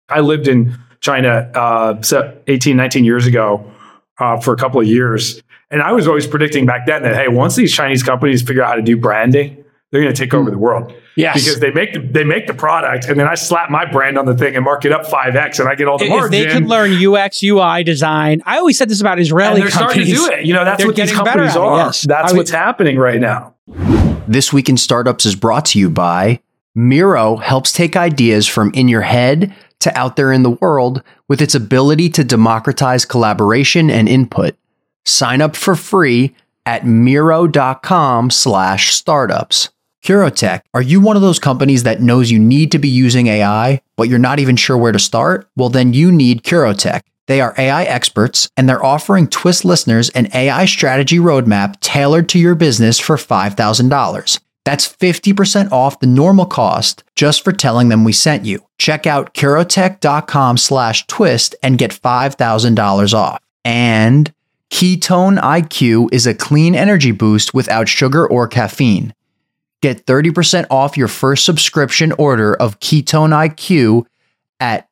I lived in China 18, 19 years ago for a couple of years. And I was always predicting back then that, hey, once these Chinese companies figure out how to do branding, they're going to take over the world. Yes. Because they make the product, and then I slap my brand on the thing and mark it up 5x, and I get all the margin. If they could learn UX, UI design. I always said this about Israeli companies. Starting to do it. That's what these companies are. Yes. That's what's happening right now. This Week in Startups is brought to you by Miro. Helps take ideas from in your head to out there in the world with its ability to democratize collaboration and input. Sign up for free at Miro.com/startups. Curotech, are you one of those companies that knows you need to be using AI, but you're not even sure where to start? Well, then you need Curotech. They are AI experts, and they're offering Twist listeners an AI strategy roadmap tailored to your business for $5,000. That's 50% off the normal cost just for telling them we sent you. Check out Curotech.com/twist and get $5,000 off. And Ketone IQ is a clean energy boost without sugar or caffeine. Get 30% off your first subscription order of Ketone IQ at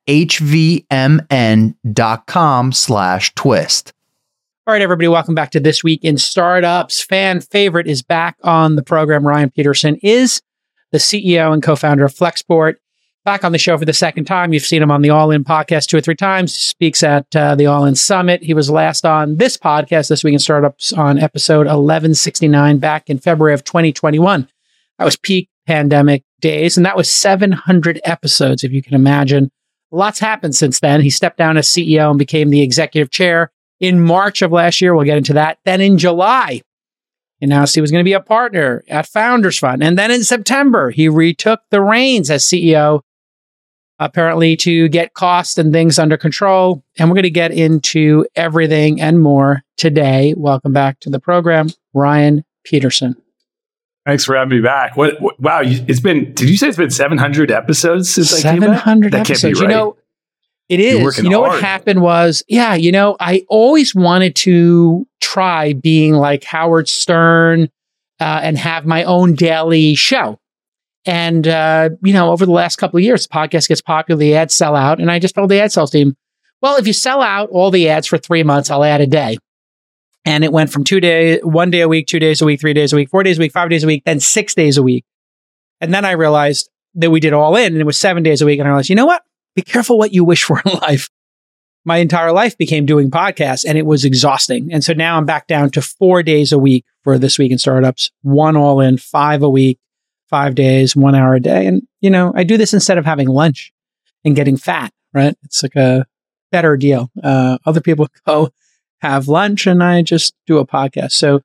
hvmn.com/twist. All right, everybody, welcome back to This Week in Startups. Fan favorite is back on the program. Ryan Peterson is the CEO and co-founder of Flexport. Back on the show for the second time. You've seen him on the All In podcast 2 or 3 times. He speaks at the All In Summit. He was last on this podcast, This Week in Startups, on episode 1169 back in February of 2021. That was peak pandemic days, and that was 700 episodes, if you can imagine. Lots happened since then. He stepped down as CEO and became the executive chair in March of last year. We'll get into that. Then in July, he announced he was going to be a partner at Founders Fund. And then in September, he retook the reins as CEO, apparently to get costs and things under control. And we're going to get into everything and more today. Welcome back to the program, Ryan Peterson. Thanks for having me back. Wow, it's been, did you say it's been 700 episodes since I came back? 700 episodes. That can't be right. It is. What happened was, I always wanted to try being like Howard Stern and have my own daily show. And, over the last couple of years, the podcast gets popular, the ads sell out. And I just told the ad sales team, well, if you sell out all the ads for 3 months, I'll add a day. And it went from 1 day a week, 2 days a week, 3 days a week, 4 days a week, 5 days a week, then 6 days a week. And then I realized that we did all in and it was 7 days a week. And I realized, you know what? Be careful what you wish for in life. My entire life became doing podcasts and it was exhausting. And so now I'm back down to 4 days a week for This Week in Startups, 1 all in, 5 a week, 5 days, 1 hour a day. And, I do this instead of having lunch and getting fat, right? It's like a better deal. Other people go have lunch and I just do a podcast. So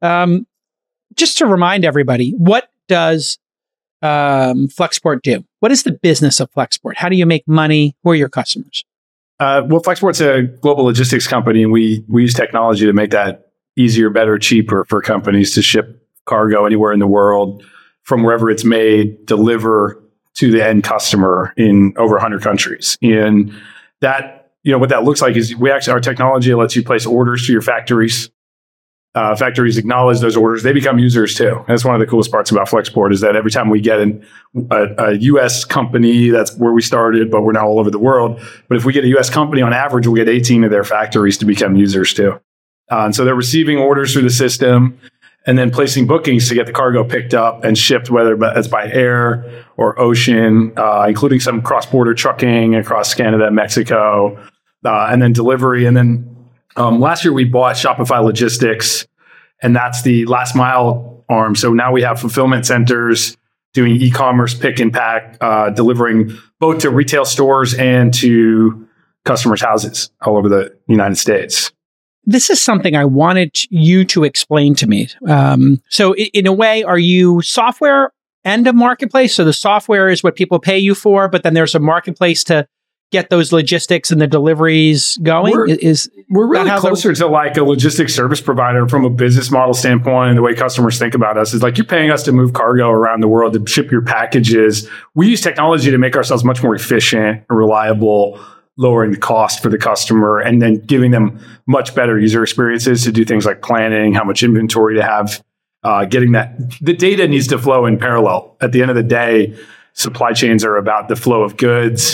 just to remind everybody, what does Flexport do? What is the business of Flexport? How do you make money? Who are your customers? Flexport's a global logistics company, and we use technology to make that easier, better, cheaper for companies to ship cargo anywhere in the world from wherever it's made, deliver to the end customer in over 100 countries. And that, what that looks like is our technology lets you place orders to your factories. Factories acknowledge those orders. They become users too. That's one of the coolest parts about Flexport is that every time we get a U.S. company, that's where we started, but we're now all over the world. But if we get a U.S. company, on average, we'll get 18 of their factories to become users too. And so they're receiving orders through the system and then placing bookings to get the cargo picked up and shipped, whether it's by air or ocean, including some cross-border trucking across Canada and Mexico, and then delivery. And then last year we bought Shopify Logistics, and that's the last mile arm. So now we have fulfillment centers doing e-commerce pick and pack, delivering both to retail stores and to customers' houses all over the United States. This is something I wanted you to explain to me. So in a way, are you software and a marketplace? So the software is what people pay you for, but then there's a marketplace to get those logistics and the deliveries going? We're really closer to like a logistics service provider from a business model standpoint, and the way customers think about us is like, you're paying us to move cargo around the world, to ship your packages. We use technology to make ourselves much more efficient and reliable, lowering the cost for the customer, and then giving them much better user experiences to do things like planning, how much inventory to have, getting that. The data needs to flow in parallel. At the end of the day, supply chains are about the flow of goods.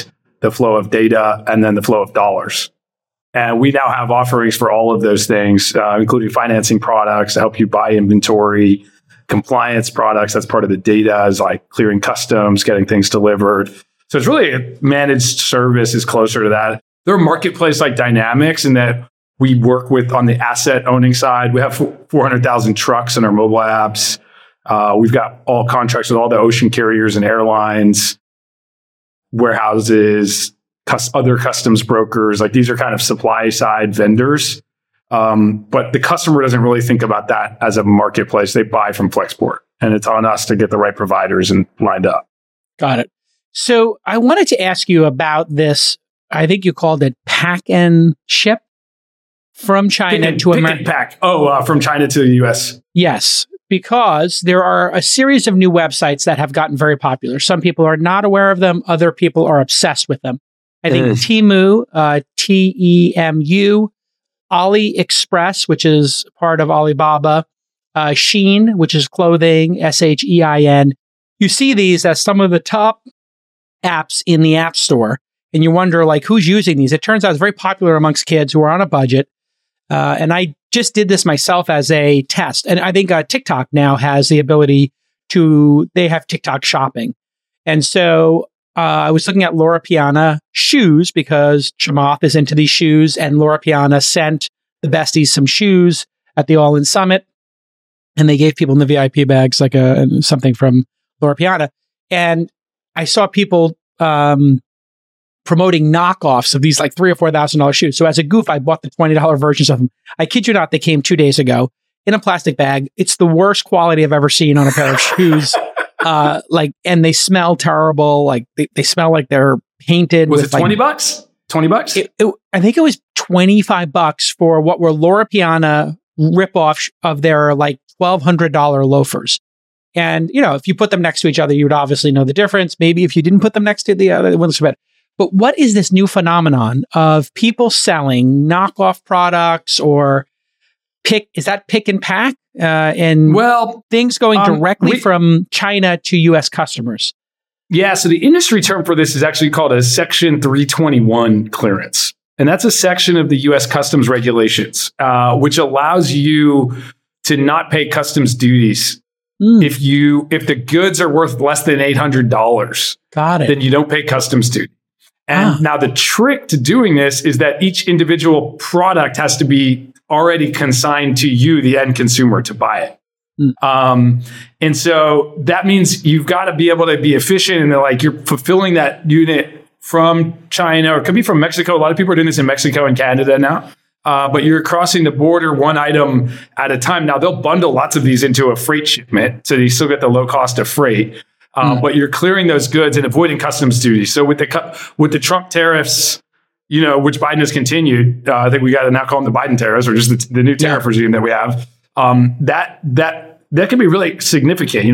the flow of data, and then the flow of dollars. And we now have offerings for all of those things, including financing products to help you buy inventory, compliance products. That's part of the data, is like clearing customs, getting things delivered. So it's really a managed service is closer to that. They're a marketplace like Dynamics in that we work with on the asset owning side. We have 400,000 trucks in our mobile apps. We've got all contracts with all the ocean carriers and airlines, warehouses, other customs brokers. Like these are kind of supply side vendors. But the customer doesn't really think about that as a marketplace. They buy from Flexport, and it's on us to get the right providers and lined up. Got it. So I wanted to ask you about this. I think you called it pack and ship from China to America. Pack. From China to the US. Yes, because there are a series of new websites that have gotten very popular. Some people are not aware of them. Other people are obsessed with them. I think Temu, T-E-M-U, AliExpress, which is part of Alibaba, Shein, which is clothing, S-H-E-I-N. You see these as some of the top apps in the App Store, and you wonder, like, who's using these? It turns out it's very popular amongst kids who are on a budget. And I just did this myself as a test. And I think TikTok now has the ability they have TikTok shopping. And so I was looking at Loro Piana shoes because Chamath is into these shoes, and Loro Piana sent the besties some shoes at the All In Summit, and they gave people in the VIP bags like something from Loro Piana. And I saw people promoting knockoffs of these like $3,000 or $4,000 shoes. So as a goof, I bought the $20 versions of them. I kid you not, they came 2 days ago in a plastic bag. It's the worst quality I've ever seen on a pair of shoes. And they smell terrible. Like they smell like they're painted. Was it $20? $20? I think it was $25 for what were Loro Piana ripoffs of their like $1,200 loafers. And, if you put them next to each other, you would obviously know the difference. Maybe if you didn't put them next to the other, it wouldn't so bad. But what is this new phenomenon of people selling knockoff products or pick and pack? Things going directly from China to U.S. customers. Yeah, so the industry term for this is actually called a Section 321 clearance. And that's a section of the U.S. customs regulations, which allows you to not pay customs duties if the goods are worth less than $800. Got it. Then you don't pay customs duty. And now the trick to doing this is that each individual product has to be already consigned to you, the end consumer, to buy it. And so that means you've got to be able to be efficient, and like you're fulfilling that unit from China, or it could be from Mexico. A lot of people are doing this in Mexico and Canada now. But you're crossing the border one item at a time. Now they'll bundle lots of these into a freight shipment, so you still get the low cost of freight. But you're clearing those goods and avoiding customs duty. So with the Trump tariffs, which Biden has continued, I think we got to now call them the Biden tariffs, or just the new tariff regime that we have. That can be really significant.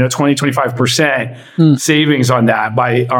20-25% savings on that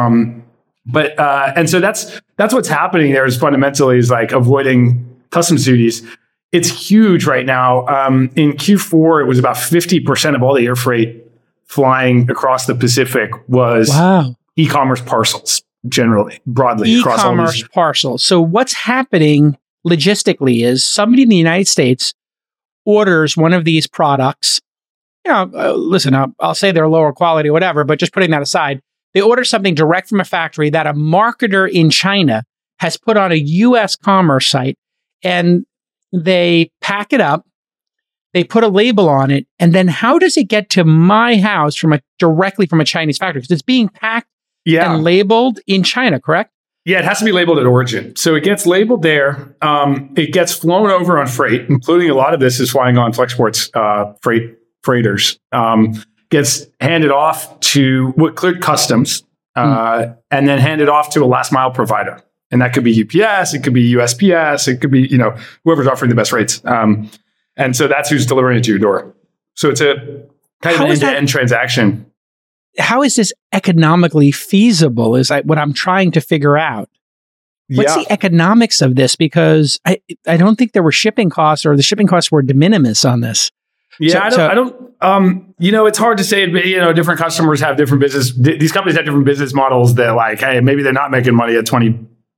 and so that's what's happening there. Is fundamentally is like avoiding customs duties. It's huge right now. In Q4, it was about 50% of all the air freight flying across the Pacific was e-commerce parcels, generally, broadly. E-commerce parcels. So what's happening logistically is somebody in the United States orders one of these products. Listen, I'll say they're lower quality or whatever, but just putting that aside, they order something direct from a factory that a marketer in China has put on a U.S. commerce site, and they pack it up. They put a label on it, and then how does it get to my house directly from a Chinese factory? Because it's being packed and labeled in China, correct? Yeah, it has to be labeled at origin. So it gets labeled there. It gets flown over on freight, including a lot of this is flying on Flexport's freighters. Gets handed off to what cleared customs, and then handed off to a last mile provider. And that could be UPS, it could be USPS, it could be whoever's offering the best rates. And so that's who's delivering it to your door. So it's a kind of an end-to-end transaction. How is this economically feasible is what I'm trying to figure out. What's the economics of this? Because I don't think there were shipping costs, or the shipping costs were de minimis on this. Yeah, I don't. It's hard to say. Different customers have different business. These companies have different business models that, like, hey, maybe they're not making money at $20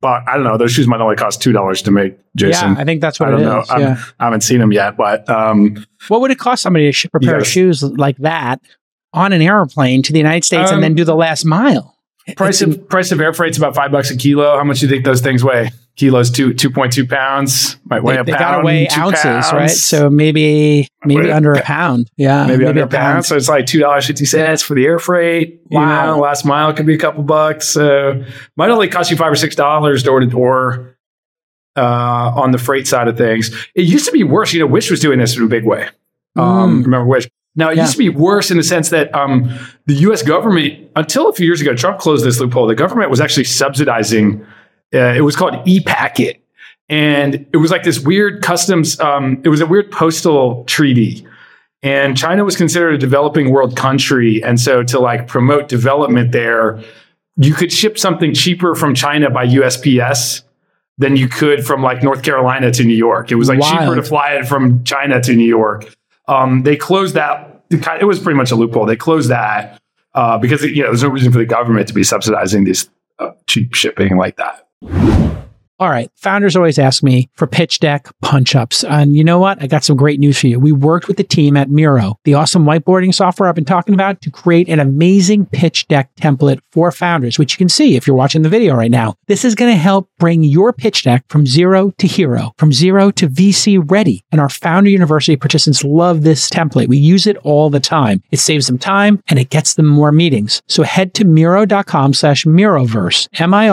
but I don't know. Those shoes might only cost $2 to make, Jason. Yeah, I think that's what it is. I haven't seen them yet, but what would it cost somebody to ship a pair of shoes like that on an airplane to the United States and then do the last mile? Price of air freight's about $5 a kilo. How much do you think those things weigh? Kilos, 2.2 pounds. Might weigh a pound. They gotta weigh ounces, pounds. Right? So maybe under a pound. Yeah, maybe under a pound. So it's like $2.50 for the air freight. Wow. You know, last mile could be a couple bucks. So might only cost you $5 or $6 door to door on the freight side of things. It used to be worse. You know, Wish was doing this in a big way. Remember Wish? Now, it used to be worse in the sense that the U.S. government, until a few years ago, Trump closed this loophole. The government was actually subsidizing. It was called e-packet. And it was like this weird customs. It was a weird postal treaty. And China was considered a developing world country. And so to like promote development there, you could ship something cheaper from China by USPS than you could from like North Carolina to New York. It was like cheaper to fly it from China to New York. They closed that. It was pretty much a loophole. They closed that because there's no reason for the government to be subsidizing these cheap shipping like that. All right. Founders always ask me for pitch deck punch-ups. And you know what? I got some great news for you. We worked with the team at Miro, the awesome whiteboarding software I've been talking about, to create an amazing pitch deck template for founders, which you can see if you're watching the video right now. This is going to help bring your pitch deck from zero to hero, from zero to VC ready. And our Founder University participants love this template. We use it all the time. It saves them time and it gets them more meetings. So head to Miro.com/Miroverse,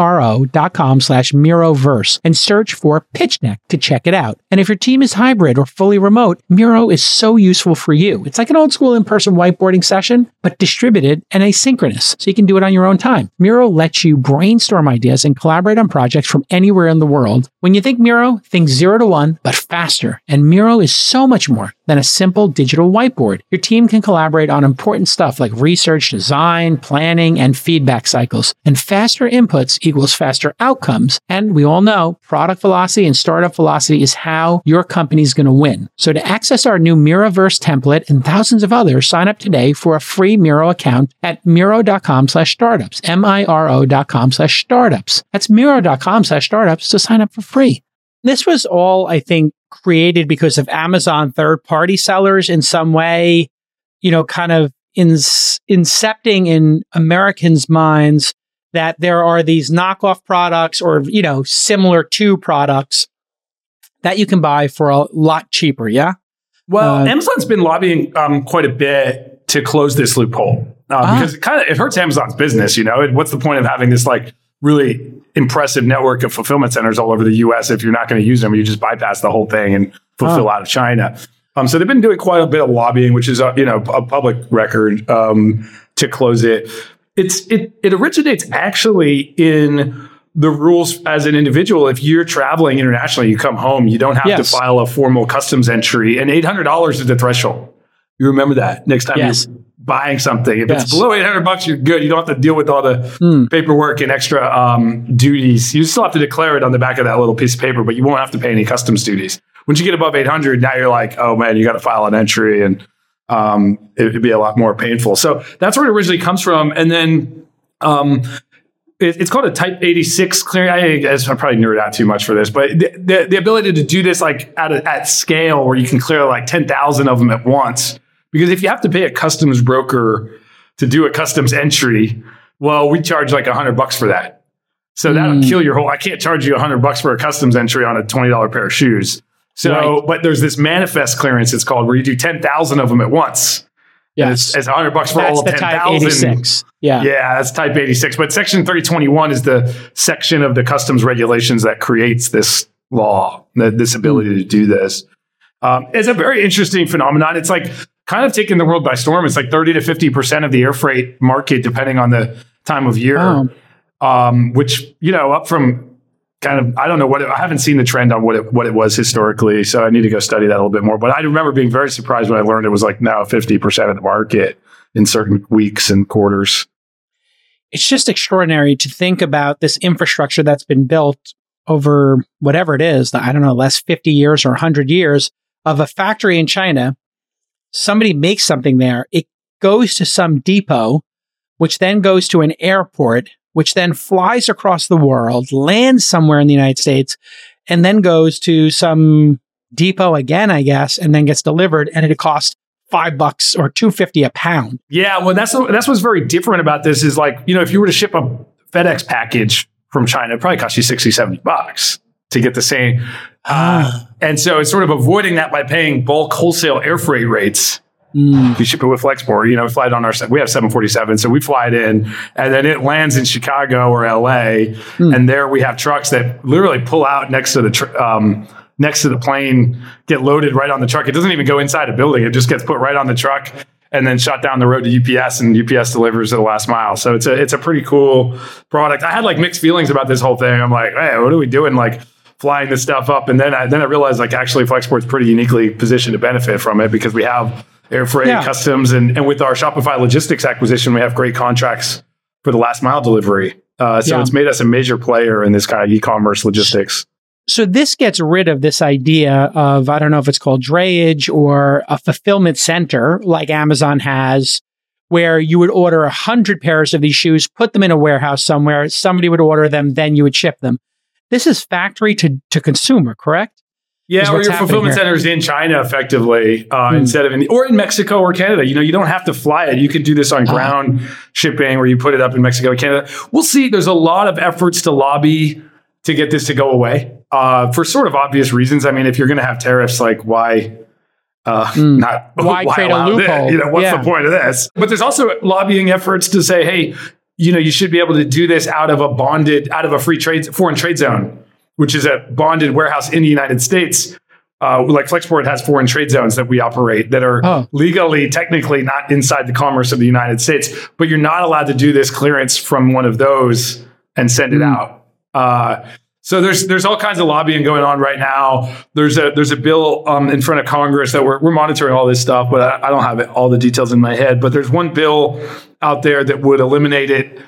Miro.com/Miroverse, and search for pitch deck to check it out. And if your team is hybrid or fully remote, Miro is so useful for you. It's like an old school in-person whiteboarding session, but distributed and asynchronous, so you can do it on your own time. Miro lets you brainstorm ideas and collaborate on projects from anywhere in the world. When you think Miro, think 0 to 1, but faster. And Miro is so much more than a simple digital whiteboard. Your team can collaborate on important stuff like research, design, planning, and feedback cycles. And faster inputs equals faster outcomes. And we all know product velocity and startup velocity is how your company is going to win. So to access our new Miroverse template and thousands of others, sign up today for a free Miro account at Miro.com/startups, Miro.com/startups. That's Miro.com/startups to sign up for free. This was all, I think, created because of Amazon third-party sellers in some way, kind of incepting in Americans' minds that there are these knockoff products or, similar to products that you can buy for a lot cheaper. Yeah. Well, Amazon's been lobbying quite a bit to close this loophole because it hurts Amazon's business. What's the point of having this like really impressive network of fulfillment centers all over the U.S. if you're not going to use them? You just bypass the whole thing and fulfill out of China. So they've been doing quite a bit of lobbying, which is a public record to close it. It originates actually in the rules as an individual. If you're traveling internationally, you come home, you don't have to file a formal customs entry, and $800 is the threshold. You remember that next time you're buying something. If it's below $800, you're good. You don't have to deal with all the paperwork and extra duties. You still have to declare it on the back of that little piece of paper, but you won't have to pay any customs duties. Once you get above 800, now you're like, oh man, you got to file an entry, and it'd be a lot more painful. So that's where it originally comes from. And then it's called a Type 86 clearing. I probably nerd out too much for this, but the ability to do this like at scale where you can clear like 10,000 of them at once. Because if you have to pay a customs broker to do a customs entry, well, we charge like $100 for that. So that'll kill your whole. I can't charge you $100 for a customs entry on a $20 pair of shoes. So, but there's this manifest clearance, it's called, where you do 10,000 of them at once. Yes. It's $100 for all of 10,000. Yeah, that's Type 86. But Section 321 is the section of the customs regulations that creates this law, this ability to do this. It's a very interesting phenomenon. It's like kind of taking the world by storm. It's like 30 to 50% of the air freight market, depending on the time of year, which, up from kind of, I don't know I haven't seen the trend on what it was historically. So I need to go study that a little bit more. But I remember being very surprised when I learned it was like now 50% of the market in certain weeks and quarters. It's just extraordinary to think about this infrastructure that's been built over whatever it is, I don't know, last 50 years or 100 years of a factory in China. Somebody makes something there. It goes to some depot, which then goes to an airport, which then flies across the world, lands somewhere in the United States, and then goes to some depot again, I guess, and then gets delivered, and it costs $5 or $2.50 a pound. Yeah, well, that's what's very different about this is like, if you were to ship a FedEx package from China, it probably costs you $60-$70 to get the same. And so it's sort of avoiding that by paying bulk wholesale air freight rates. If you ship it with Flexport, we fly it on we have 747, so we fly it in, and then it lands in Chicago or LA, and there we have trucks that literally pull out next to the plane, get loaded right on the truck. It doesn't even go inside a building; it just gets put right on the truck and then shot down the road to UPS, and UPS delivers to the last mile. So it's a pretty cool product. I had like mixed feelings about this whole thing. I'm like, hey, what are we doing? Like flying this stuff up, and then I realized like actually Flexport's pretty uniquely positioned to benefit from it because we have air freight, customs, and with our Shopify Logistics acquisition, we have great contracts for the last mile delivery. So it's made us a major player in this kind of e-commerce logistics. So this gets rid of this idea of, I don't know if it's called drayage or a fulfillment center like Amazon has, where you would order 100 pairs of these shoes, put them in a warehouse somewhere, somebody would order them, then you would ship them. This is factory to consumer, correct? Yeah, or your fulfillment centers in China, effectively, instead of or in Mexico or Canada. You don't have to fly it. You could do this on ground shipping, where you put it up in Mexico or Canada. We'll see. There's a lot of efforts to lobby to get this to go away for sort of obvious reasons. I mean, if you're going to have tariffs, like why create a loophole? What's the point of this? But there's also lobbying efforts to say, hey, you should be able to do this out of a foreign trade zone, which is a bonded warehouse in the United States. Like Flexport has foreign trade zones that we operate that are legally, technically not inside the commerce of the United States, but you're not allowed to do this clearance from one of those and send it out. So there's all kinds of lobbying going on right now. There's a bill in front of Congress that we're monitoring all this stuff, but I don't have all the details in my head. But there's one bill out there that would eliminate it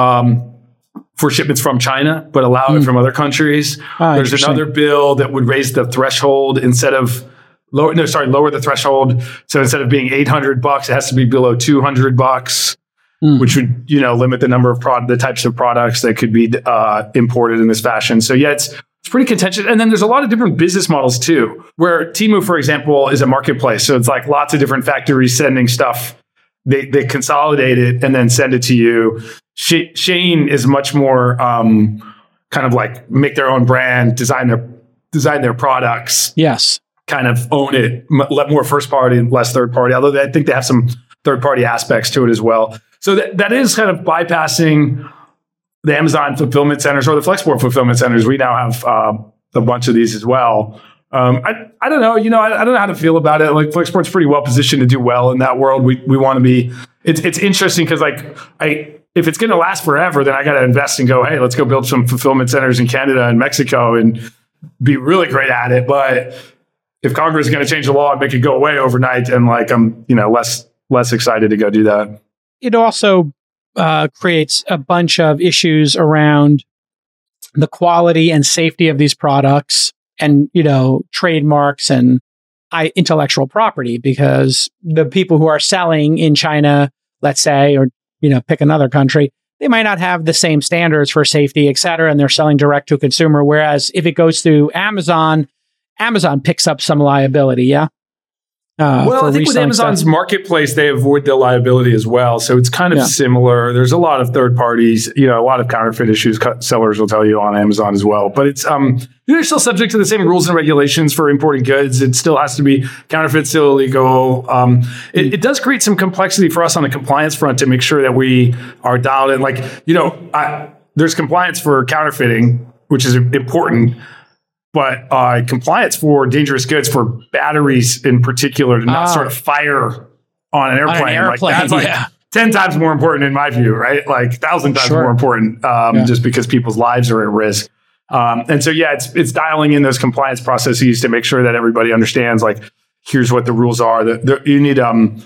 for shipments from China, but allow it from other countries. There's another bill that would raise the threshold lower the threshold. So instead of being $800, it has to be below $200, which would, limit the number of the types of products that could be imported in this fashion. So yeah, it's pretty contentious. And then there's a lot of different business models too, where Temu, for example, is a marketplace. So it's like lots of different factories sending stuff. They consolidate it and then send it to you. Shein is much more kind of like make their own brand, design their products. Yes. Kind of own it, more first party and less third party. Although I think they have some third party aspects to it as well. So that is kind of bypassing the Amazon fulfillment centers or the Flexport fulfillment centers. We now have a bunch of these as well. I don't know. I don't know how to feel about it. Like Flexport's pretty well positioned to do well in that world. We want to be. It's interesting because if it's going to last forever, then I got to invest and go, hey, let's go build some fulfillment centers in Canada and Mexico and be really great at it. But if Congress is going to change the law and make it go away overnight, and I'm less excited to go do that. It also creates a bunch of issues around the quality and safety of these products and, trademarks and intellectual property, because the people who are selling in China, let's say, or, pick another country, they might not have the same standards for safety, et cetera, and they're selling direct to consumer. Whereas if it goes through Amazon picks up some liability. Yeah. I think with Amazon's marketplace, they avoid the liability as well. So it's kind of similar. There's a lot of third parties, a lot of counterfeit issues sellers will tell you on Amazon as well. But it's they're still subject to the same rules and regulations for importing goods. It still has to be counterfeit, still illegal. It does create some complexity for us on the compliance front to make sure that we are dialed in. There's compliance for counterfeiting, which is important. But compliance for dangerous goods, for batteries in particular, to not sort of fire on an airplane. That's 10 times more important in my view, right? 1,000 times more important just because people's lives are at risk. And so, it's dialing in those compliance processes to make sure that everybody understands, here's what the rules are. You need,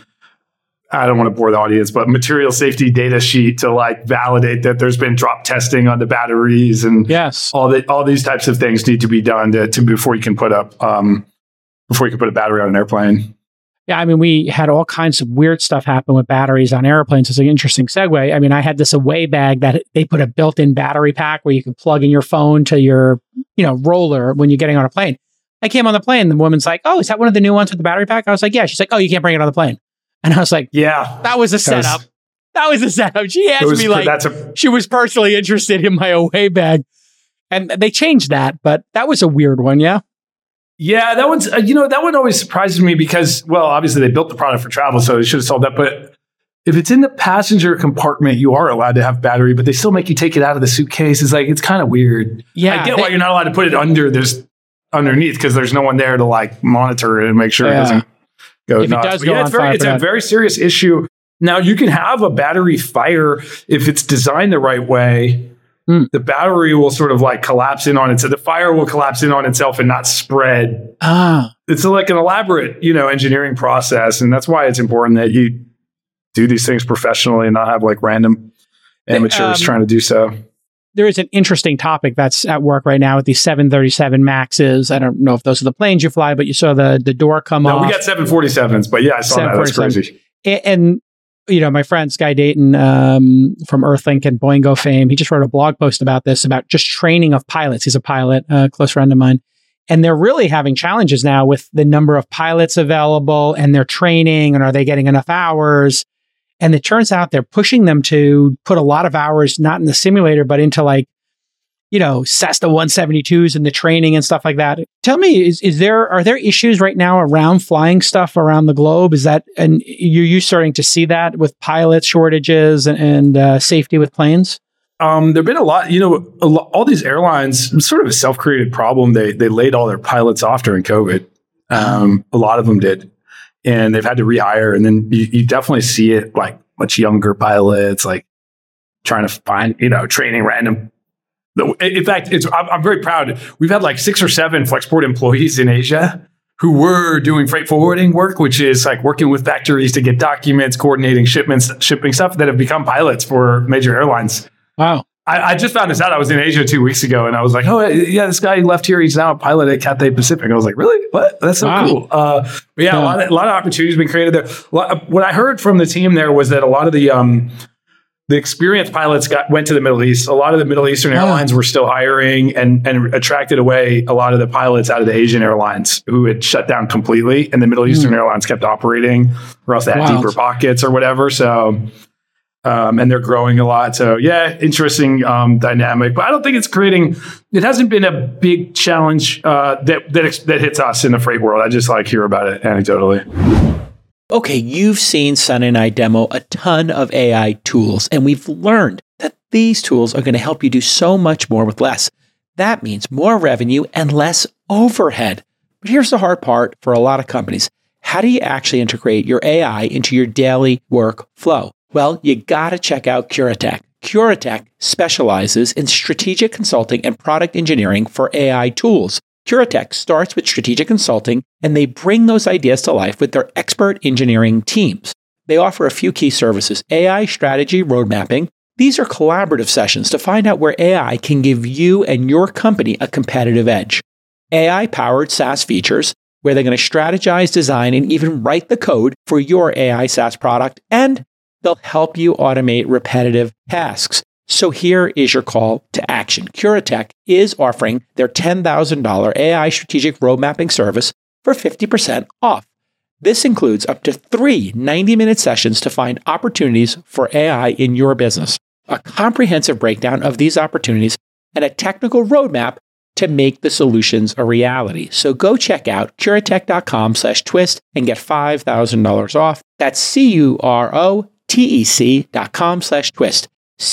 I don't want to bore the audience, but material safety data sheet to validate that there's been drop testing on the batteries, and all these types of things need to be done to before you can put a battery on an airplane. Yeah, I mean, we had all kinds of weird stuff happen with batteries on airplanes. It's an interesting segue. I mean, I had this away bag that they put a built-in battery pack where you can plug in your phone to your, roller when you're getting on a plane. I came on the plane. The woman's like, "Oh, is that one of the new ones with the battery pack?" I was like, "Yeah." She's like, "Oh, you can't bring it on the plane." And I was like, "Yeah, that was a setup. That was a setup." She asked me like, she was personally interested in my away bag, and they changed that, but that was a weird one. Yeah. Yeah, that one's, that one always surprises me because, well, obviously they built the product for travel, so they should have solved that. But if it's in the passenger compartment, you are allowed to have battery, but they still make you take it out of the suitcase. It's like, it's kind of weird. Yeah. I get why you're not allowed to put it underneath because there's no one there to like monitor it and make sure it doesn't go nuts. It does go on fire, it's a very serious issue. Now, you can have a battery fire if it's designed the right way. The battery will sort of like collapse in on it. So the fire will collapse in on itself and not spread. It's like an elaborate, engineering process. And that's why it's important that you do these things professionally and not have like random amateurs trying to do so. There is an interesting topic that's at work right now with these 737 Maxes. I don't know if those are the planes you fly, but you saw the door come off. No, we got 747s, but yeah, I saw that. That's crazy. And my friend Sky Dayton from Earthlink and Boingo fame, he just wrote a blog post about this, about just training of pilots. He's a pilot, a close friend of mine. And they're really having challenges now with the number of pilots available and their training, and are they getting enough hours? And it turns out they're pushing them to put a lot of hours, not in the simulator, but into like, Cessna 172s and the training and stuff like that. Tell me, are there issues right now around flying stuff around the globe? And you starting to see that with pilot shortages and safety with planes? There've been a lot, all these airlines, sort of a self-created problem. They laid all their pilots off during COVID. A lot of them did. And they've had to rehire. And then you definitely see it like much younger pilots, like trying to find, training random. In fact, I'm very proud. We've had like 6 or 7 Flexport employees in Asia who were doing freight forwarding work, which is like working with factories to get documents, coordinating shipments, shipping stuff, that have become pilots for major airlines. Wow. I just found this out. I was in Asia 2 weeks ago and I was like, oh, yeah, this guy left here. He's now a pilot at Cathay Pacific. I was like, really? What? That's so cool. But yeah, a lot of opportunities been created there. What I heard from the team there was that a lot of the experienced pilots went to the Middle East. A lot of the Middle Eastern airlines were still hiring and attracted away a lot of the pilots out of the Asian airlines who had shut down completely. And the Middle Eastern airlines kept operating, or else they had deeper pockets or whatever. So, and they're growing a lot. So yeah, interesting dynamic. But I don't think it hasn't been a big challenge that hits us in the freight world. I just hear about it anecdotally. Okay, you've seen Sun and I demo a ton of AI tools, and we've learned that these tools are going to help you do so much more with less. That means more revenue and less overhead. But here's the hard part for a lot of companies. How do you actually integrate your AI into your daily work flow? Well, you got to check out Curatech. Curatech specializes in strategic consulting and product engineering for AI tools. Curatech starts with strategic consulting, and they bring those ideas to life with their expert engineering teams. They offer a few key services: AI strategy road mapping. These are collaborative sessions to find out where AI can give you and your company a competitive edge. AI-powered SaaS features, where they're going to strategize, design, and even write the code for your AI SaaS product, and they'll help you automate repetitive tasks. So here is your call to action. Curatech is offering their $10,000 AI strategic road mapping service for 50% off. This includes up to 3 90-minute sessions to find opportunities for AI in your business, a comprehensive breakdown of these opportunities, and a technical roadmap to make the solutions a reality. So go check out curatech.com/twist and get $5,000 off. That's CUROTEC.com/twist.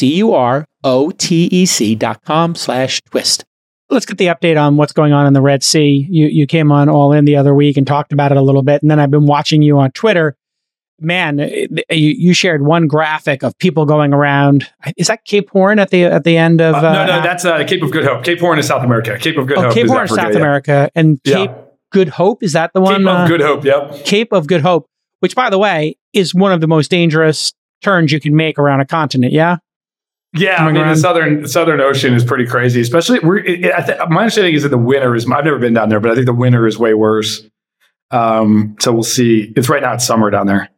CUROTEC.com/twist. Let's get the update on what's going on in the Red Sea. You came on All In the other week and talked about it a little bit. And then I've been watching you on Twitter. Man, you shared one graphic of people going around. Is that Cape Horn at the end of? No, that's Cape of Good Hope. Cape Horn is South America. Cape of Good Hope. Cape Horn is South America, and Cape Good Hope, is that the one? Cape of Good Hope. Yep. Cape of Good Hope, which, by the way, is one of the most dangerous turns you can make around a continent. Yeah. Yeah, I mean, the Southern Ocean is pretty crazy. Especially, my understanding is that the winter is. I've never been down there, but I think the winter is way worse. So we'll see. It's right now, it's summer down there.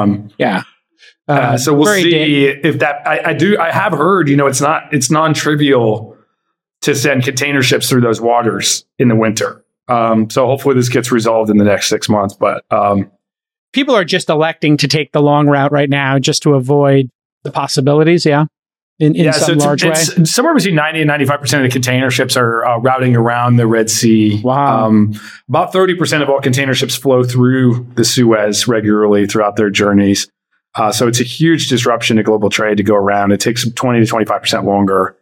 So we'll see if that, I have heard, it's non-trivial to send container ships through those waters in the winter. So hopefully this gets resolved in the next 6 months, but, people are just electing to take the long route right now just to avoid the possibilities. Yeah. In some large way. It's somewhere between 90 and 95% of the container ships are routing around the Red Sea. Wow. About 30% of all container ships flow through the Suez regularly throughout their journeys. So it's a huge disruption to global trade to go around. It takes 20 to 25% longer.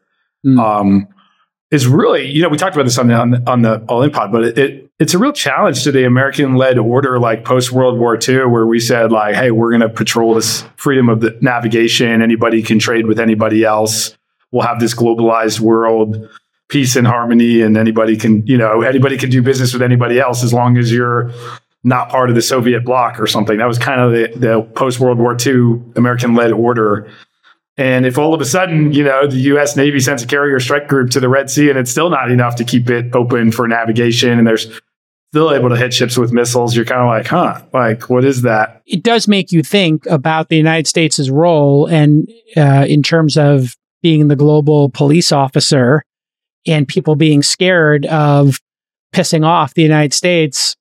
It's really, we talked about this on the All In Pod, but it's a real challenge to the American-led order, like post-World War II, where we said, like, hey, we're going to patrol this freedom of the navigation. Anybody can trade with anybody else. We'll have this globalized world, peace and harmony, and anybody can do business with anybody else as long as you're not part of the Soviet bloc or something. That was kind of the post-World War II American-led order. And if all of a sudden, the U.S. Navy sends a carrier strike group to the Red Sea and it's still not enough to keep it open for navigation and there's still able to hit ships with missiles, you're kind of like, what is that? It does make you think about the United States' role and in terms of being the global police officer and people being scared of pissing off the United States,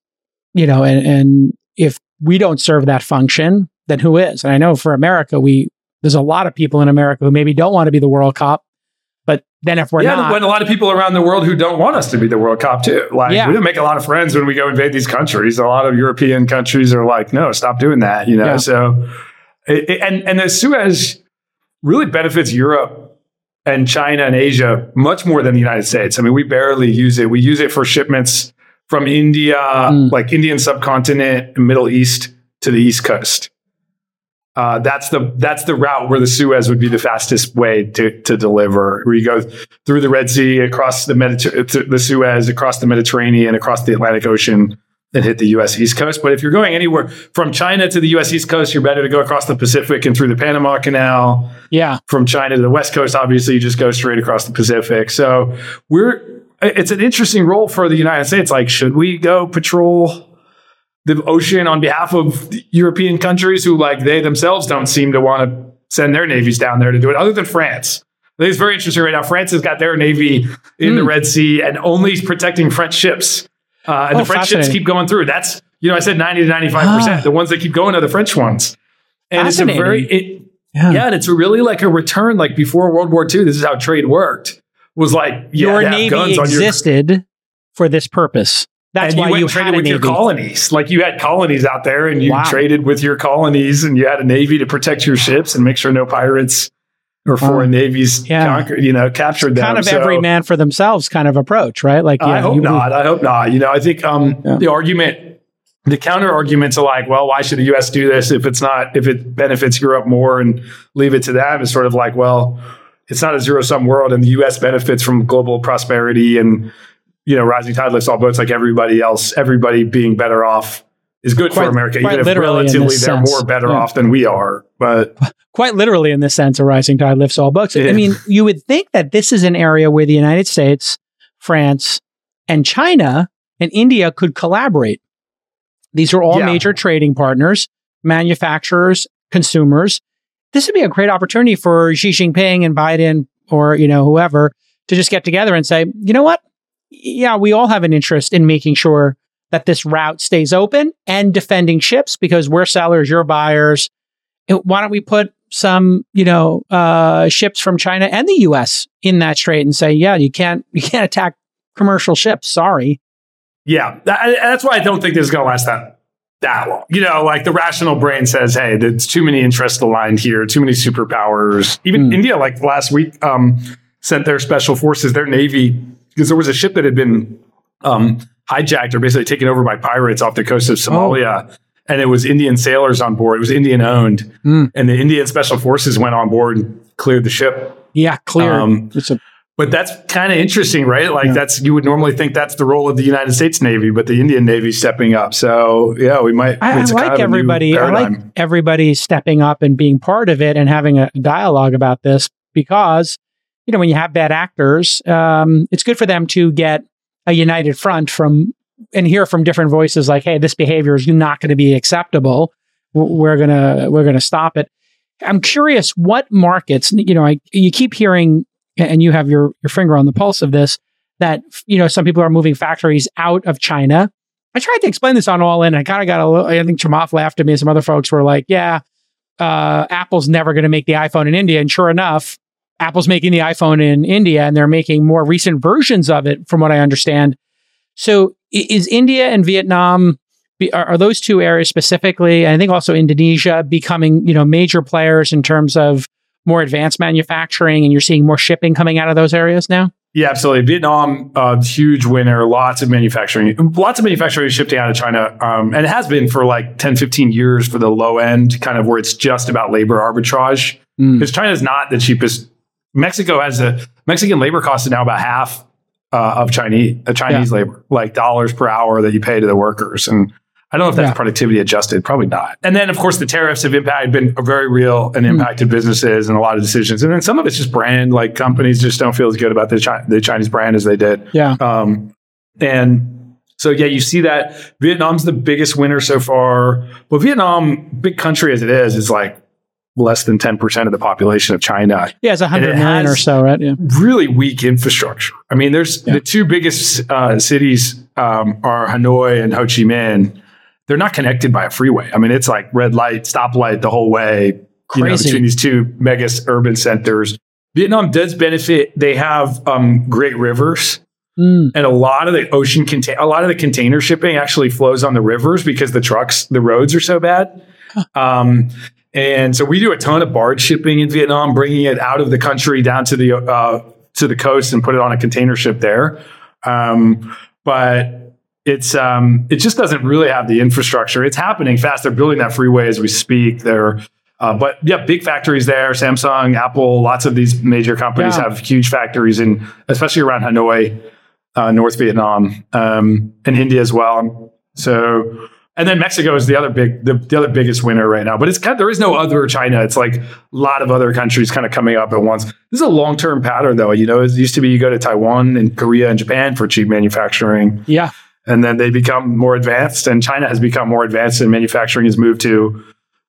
and if we don't serve that function, then who is? And I know for America, there's a lot of people in America who maybe don't want to be the world cop, but then if we're not... and a lot of people around the world who don't want us to be the world cop too. We don't make a lot of friends when we go invade these countries. A lot of European countries are like, no, stop doing that, So, and the Suez really benefits Europe and China and Asia much more than the United States. I mean, we barely use it. We use it for shipments from India, like Indian subcontinent, Middle East to the East Coast. That's the route where the Suez would be the fastest way to deliver, where you go through the Red Sea, across the Suez, across the Mediterranean, across the Atlantic Ocean, and hit the U.S. East Coast. But if you're going anywhere from China to the U.S. East Coast, you're better to go across the Pacific and through the Panama Canal. Yeah. From China to the West Coast, obviously, you just go straight across the Pacific. So it's an interesting role for the United States. Like, should we go patrol the ocean on behalf of European countries who, like, they themselves don't seem to want to send their navies down there to do it, other than France? I think it's very interesting right now. France has got their navy in the Red Sea and only protecting French ships. And the French ships keep going through. That's, I said 90 to 95%. The ones that keep going are the French ones. And it's and it's really like a return, like before World War II, this is how trade worked. Was like, your navy existed for this purpose. That's why you traded with your colonies. Like, you had colonies out there and you traded with your colonies and you had a navy to protect your ships and make sure no pirates or foreign navies captured them. Kind of every man for themselves kind of approach, right? Like, I hope not. I think the counter arguments are like, well, why should the U.S. do this if it benefits Europe more and leave it to them? It's sort of like, well, it's not a zero-sum world and the U.S. benefits from global prosperity and rising tide lifts all boats, like everybody else. Everybody being better off is good for America, even if relatively they're more better off than we are. But quite literally, in this sense, a rising tide lifts all boats. I mean, you would think that this is an area where the United States, France, and China and India could collaborate. These are all major trading partners, manufacturers, consumers. This would be a great opportunity for Xi Jinping and Biden or whoever to just get together and say, you know what? Yeah, we all have an interest in making sure that this route stays open and defending ships because we're sellers, you're buyers. Why don't we put some, ships from China and the U.S. in that strait and say, yeah, you can't attack commercial ships. Sorry. Yeah, that's why I don't think this is going to last that long. Like the rational brain says, hey, there's too many interests aligned here, too many superpowers. Even India, like last week, sent their special forces, their navy, because there was a ship that had been hijacked or basically taken over by pirates off the coast of Somalia. And it was Indian sailors on board. It was Indian owned. And the Indian special forces went on board and cleared the ship. Yeah, cleared. But that's kind of interesting, right? Like you would normally think that's the role of the United States Navy, but the Indian Navy's stepping up. So we might. I like everybody stepping up and being part of it and having a dialogue about this because, when you have bad actors, it's good for them to get a united front from and hear from different voices like, hey, this behavior is not going to be acceptable. We're going to stop it. I'm curious what markets, you keep hearing, and you have your finger on the pulse of this, that, some people are moving factories out of China. I tried to explain this on All In. I kind of got a little, I think Chamath laughed at me and some other folks were like, Apple's never going to make the iPhone in India. And sure enough, Apple's making the iPhone in India and they're making more recent versions of it from what I understand. So is India and Vietnam, are those two areas specifically, and I think also Indonesia, becoming, major players in terms of more advanced manufacturing, and you're seeing more shipping coming out of those areas now? Yeah, absolutely. Vietnam, huge winner. Lots of manufacturing shipping out of China. And it has been for like 10, 15 years for the low end, kind of where it's just about labor arbitrage. Because China is not the cheapest. Mexican labor cost is now about half of Chinese labor, like dollars per hour that you pay to the workers. And I don't know if that's productivity adjusted. Probably not. And then, of course, the tariffs have been very real and impacted businesses and a lot of decisions. And then some of it's just brand, like companies just don't feel as good about the Chinese brand as they did. Yeah. And so, you see that Vietnam's the biggest winner so far. But Vietnam, big country as it is like less than 10% of the population of China. Yeah, it's 100 million or so, right? Yeah. Really weak infrastructure. I mean, there's the two biggest cities are Hanoi and Ho Chi Minh. They're not connected by a freeway. I mean, it's like red light, stoplight the whole way, between these two mega urban centers. Vietnam does benefit. They have great rivers. And a lot of the container shipping actually flows on the rivers because the roads are so bad. And so we do a ton of barge shipping in Vietnam, bringing it out of the country down to the coast and put it on a container ship there. But it just doesn't really have the infrastructure. It's happening fast. They're building that freeway as we speak. Big factories there. Samsung, Apple, lots of these major companies have huge factories especially around Hanoi, North Vietnam, and India as well. So, and then Mexico is the other biggest winner right now. But there is no other China. It's like a lot of other countries kind of coming up at once. This is a long-term pattern, though. It used to be you go to Taiwan and Korea and Japan for cheap manufacturing. Yeah. And then they become more advanced, and China has become more advanced, and manufacturing has moved to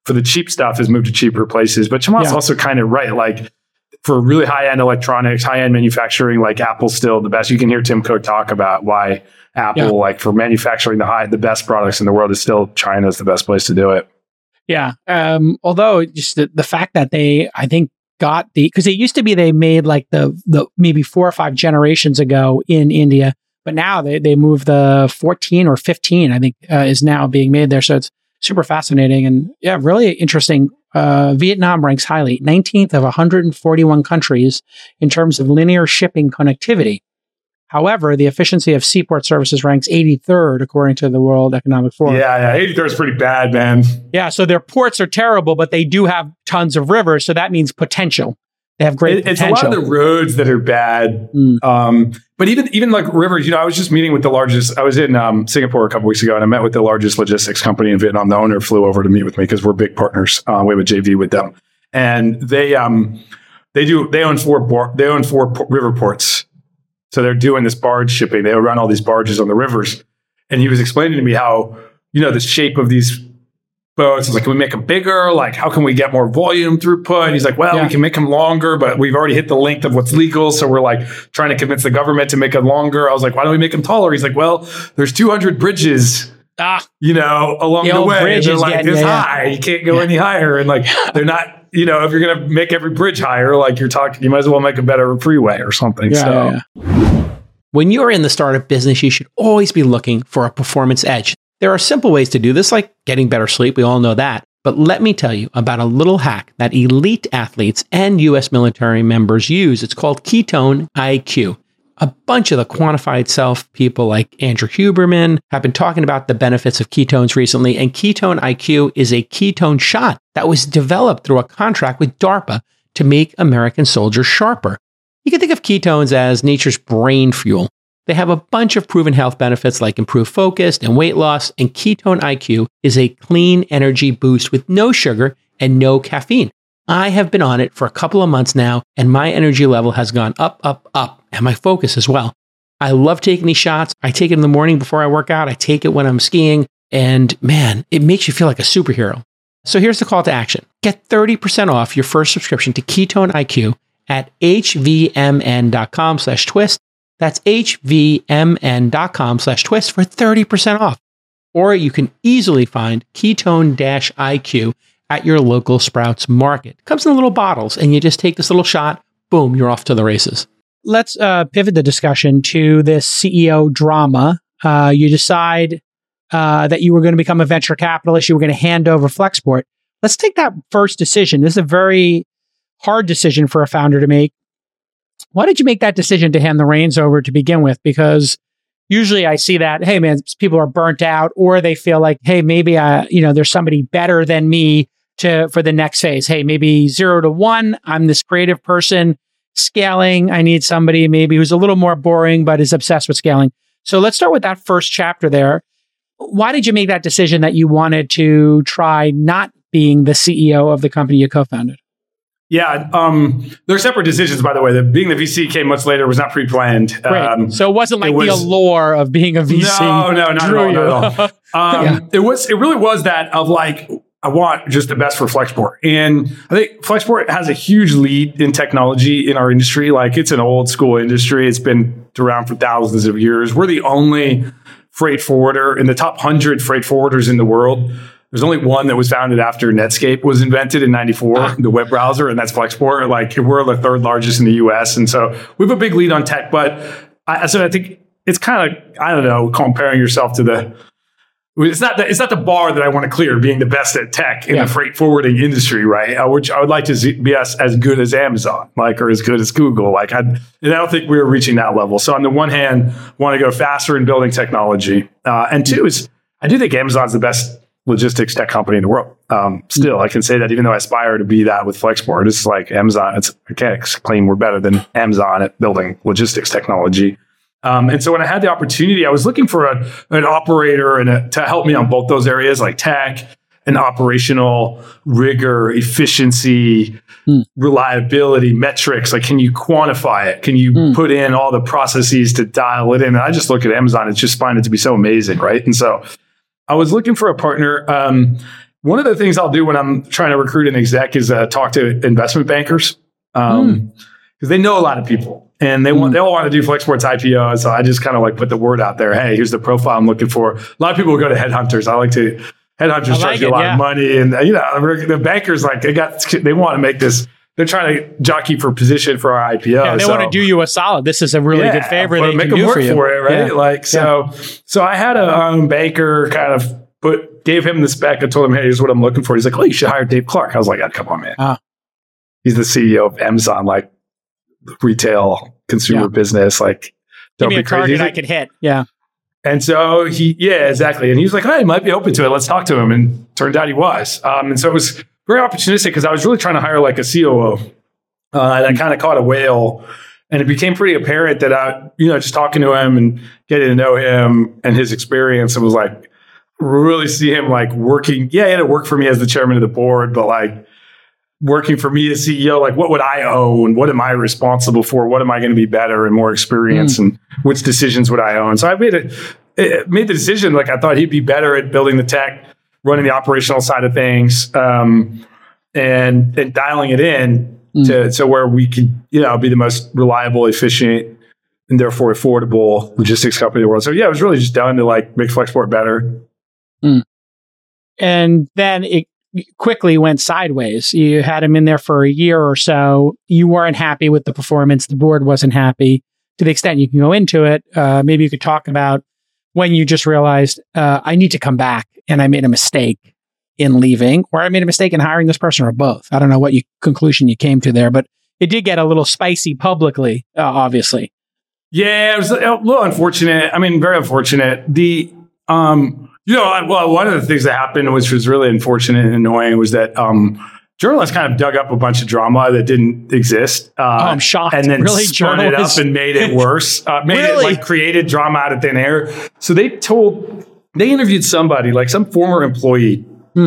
cheaper places. But Chamath's also kind of right. Like for really high-end electronics, high-end manufacturing, like Apple's still the best. You can hear Tim Cook talk about why Apple, like for manufacturing the best products in the world, is still China's the best place to do it. Yeah. Although just the fact that they, I think, got because it used to be they made like the maybe 4 or 5 generations ago in India. But now they moved the 14 or 15, I think, is now being made there. So it's super fascinating and really interesting. Vietnam ranks highly, 19th of 141 countries in terms of linear shipping connectivity. However, the efficiency of seaport services ranks 83rd, according to the World Economic Forum. Yeah, 83rd is pretty bad, man. Yeah, so their ports are terrible, but they do have tons of rivers. So that means potential. They have great potential. It's a lot of the roads that are bad. But even like rivers, I was just meeting with I was in Singapore a couple weeks ago, and I met with the largest logistics company in Vietnam. The owner flew over to meet with me because we're big partners. We have a JV with them. And they own 4 river ports. So they're doing this barge shipping. They run all these barges on the rivers. And he was explaining to me how, the shape of these boats. It's like, can we make them bigger? Like, how can we get more volume throughput? And he's like, we can make them longer, but we've already hit the length of what's legal. So we're like trying to convince the government to make it longer. I was like, why don't we make them taller? He's like, well, there's 200 bridges, along the way. They're like this high. You can't go any higher. And like, they're not, if you're going to make every bridge higher, like you might as well make a better freeway or something. When you're in the startup business, you should always be looking for a performance edge. There are simple ways to do this, like getting better sleep. We all know that. But let me tell you about a little hack that elite athletes and U.S. military members use. It's called Ketone IQ. A bunch of the quantified self people like Andrew Huberman have been talking about the benefits of ketones recently. And Ketone IQ is a ketone shot that was developed through a contract with DARPA to make American soldiers sharper. You can think of ketones as nature's brain fuel. They have a bunch of proven health benefits like improved focus and weight loss, and Ketone IQ is a clean energy boost with no sugar and no caffeine. I have been on it for a couple of months now, and my energy level has gone up, and my focus as well. I love taking these shots. I take it in the morning before I work out. I take it when I'm skiing. And man, it makes you feel like a superhero. So here's the call to action. Get 30% off your first subscription to Ketone IQ at hvmn.com/twist. That's hvmn.com/twist for 30% off. Or you can easily find Ketone-IQ at your local Sprouts Market. It comes in little bottles, and you just take this little shot, boom, you're off to the races. Let's pivot the discussion to this CEO drama. You decide that you were going to become a venture capitalist. You were going to hand over Flexport. Let's take that first decision. This is a very hard decision for a founder to make. Why did you make that decision to hand the reins over to begin with? Because usually I see that, hey man, people are burnt out, or they feel like, hey, maybe there's somebody better than me for the next phase. Hey, maybe 0 to 1. I'm this creative person scaling. I need somebody maybe who's a little more boring, but is obsessed with scaling. So let's start with that first chapter there. Why did you make that decision that you wanted to try not being the CEO of the company you co-founded? Yeah, they're separate decisions, by the way. Being the VC came much later, was not pre-planned. So it wasn't like the allure of being a VC. No, not at all. It really was that of like, I want just the best for Flexport. And I think Flexport has a huge lead in technology in our industry. Like, it's an old school industry. It's been around for thousands of years. We're the only freight forwarder in the top 100 freight forwarders in the world. There's only one that was founded after Netscape was invented in 94, the web browser, and that's Flexport. Like, we're the third largest in the US. And so we have a big lead on tech, but I think it's kind of, I don't know, comparing yourself to it's not the bar that I want to clear, being the best at tech in the freight forwarding industry, right? Which I would like to be as good as Amazon, or as good as Google. I don't think we were reaching that level. So on the one hand, want to go faster in building technology. And two is, I do think Amazon's the best logistics tech company in the world. Still, I can say that even though I aspire to be that with Flexport. It's like Amazon, I can't claim we're better than Amazon at building logistics technology. And so when I had the opportunity, I was looking for an operator to help me on both those areas, like tech and operational rigor, efficiency, reliability, metrics. Like, can you quantify it? Can you put in all the processes to dial it in? And I just look at Amazon and just find it to be so amazing, right? And so I was looking for a partner. One of the things I'll do when I'm trying to recruit an exec is talk to investment bankers, because they know a lot of people. And they'll want to do Flexport's IPO. So I just kind of put the word out there. Hey, here's the profile I'm looking for. A lot of people go to headhunters. Headhunters charge you a lot of money. And, the bankers, they want to make this, they're trying to jockey for position for our IPO. Yeah, they want to do you a solid. This is a really good favor they can do for you. For it, right? Yeah. So I had a banker kind of gave him the spec and told him, hey, here's what I'm looking for. He's like, oh, you should hire Dave Clark. I was like, oh, come on, man. He's the CEO of Amazon, retail consumer business. Don't give me a target I could hit. Yeah. And so exactly. And he was like, oh, he might be open to it. Let's talk to him. And turned out he was. And so it was very opportunistic because I was really trying to hire a COO. And I kind of caught a whale. And it became pretty apparent that just talking to him and getting to know him and his experience, it was really see him working. Yeah, he had to work for me as the chairman of the board, but working for me as CEO, what would I own? What am I responsible for? What am I going to be better and more experienced? And which decisions would I own? So I made the decision. I thought he'd be better at building the tech, running the operational side of things, and dialing it in to where we could, be the most reliable, efficient, and therefore affordable logistics company in the world. So it was really just done to make Flexport better. And then it quickly went sideways. You had him in there for a year or so. You weren't happy with the performance. The board wasn't happy. To the extent you can go into it, maybe you could talk about when you just realized, I need to come back and I made a mistake in leaving, or I made a mistake in hiring this person, or both. I don't know what conclusion you came to there, but it did get a little spicy publicly, obviously. Yeah, it was a little unfortunate. I mean, very unfortunate. One of the things that happened, which was really unfortunate and annoying, was that journalists kind of dug up a bunch of drama that didn't exist. I'm shocked. And then spun it up and made it worse. Created drama out of thin air. So they interviewed somebody, some former employee,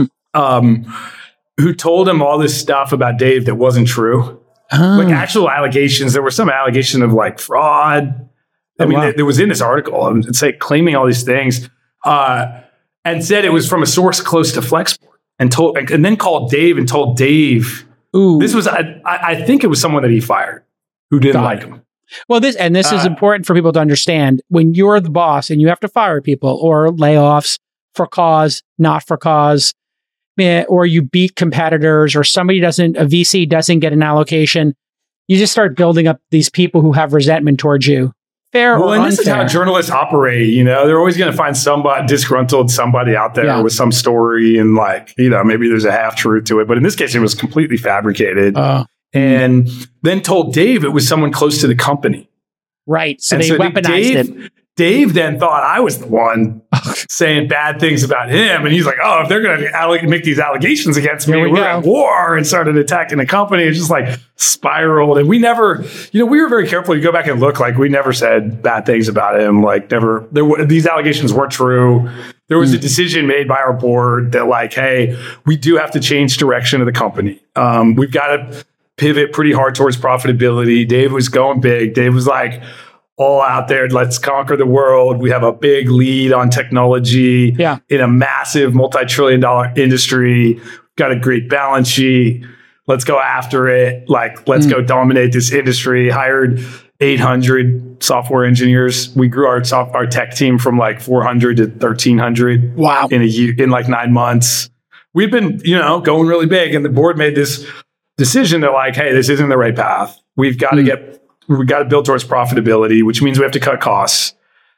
who told him all this stuff about Dave that wasn't true. Actual allegations. There were some allegation of fraud, There was in this article and say claiming all these things, and said it was from a source close to Flexport, and then called Dave and told Dave, "Ooh, this was I think it was someone that he fired who didn't like him." Well, this is important for people to understand. When you're the boss and you have to fire people or layoffs for cause, not for cause, or you beat competitors, or a VC doesn't get an allocation, you just start building up these people who have resentment towards you. Fair or unfair. This is how journalists operate. They're always going to find disgruntled somebody out there with some story, and maybe there's a half truth to it. But in this case, it was completely fabricated. And then told Dave it was someone close to the company. Right. So they weaponized it. Dave then thought I was the one saying bad things about him. And he's like, oh, if they're going to make these allegations against me, we're at war, and started attacking the company. It's just spiraled. And we never, we were very careful. You go back and look, we never said bad things about him. These allegations weren't true. There was a decision made by our board that hey, we do have to change direction of the company. We've got to pivot pretty hard towards profitability. Dave was going big. Dave was all out there. Let's conquer the world. We have a big lead on technology in a massive multi-trillion-dollar industry. Got a great balance sheet. Let's go after it. Let's go dominate this industry. Hired 800 software engineers. We grew our tech team from 400 to 1,300. Wow. In 9 months. We've been, going really big, and the board made this decision that hey, this isn't the right path. We've got to build towards profitability, which means we have to cut costs.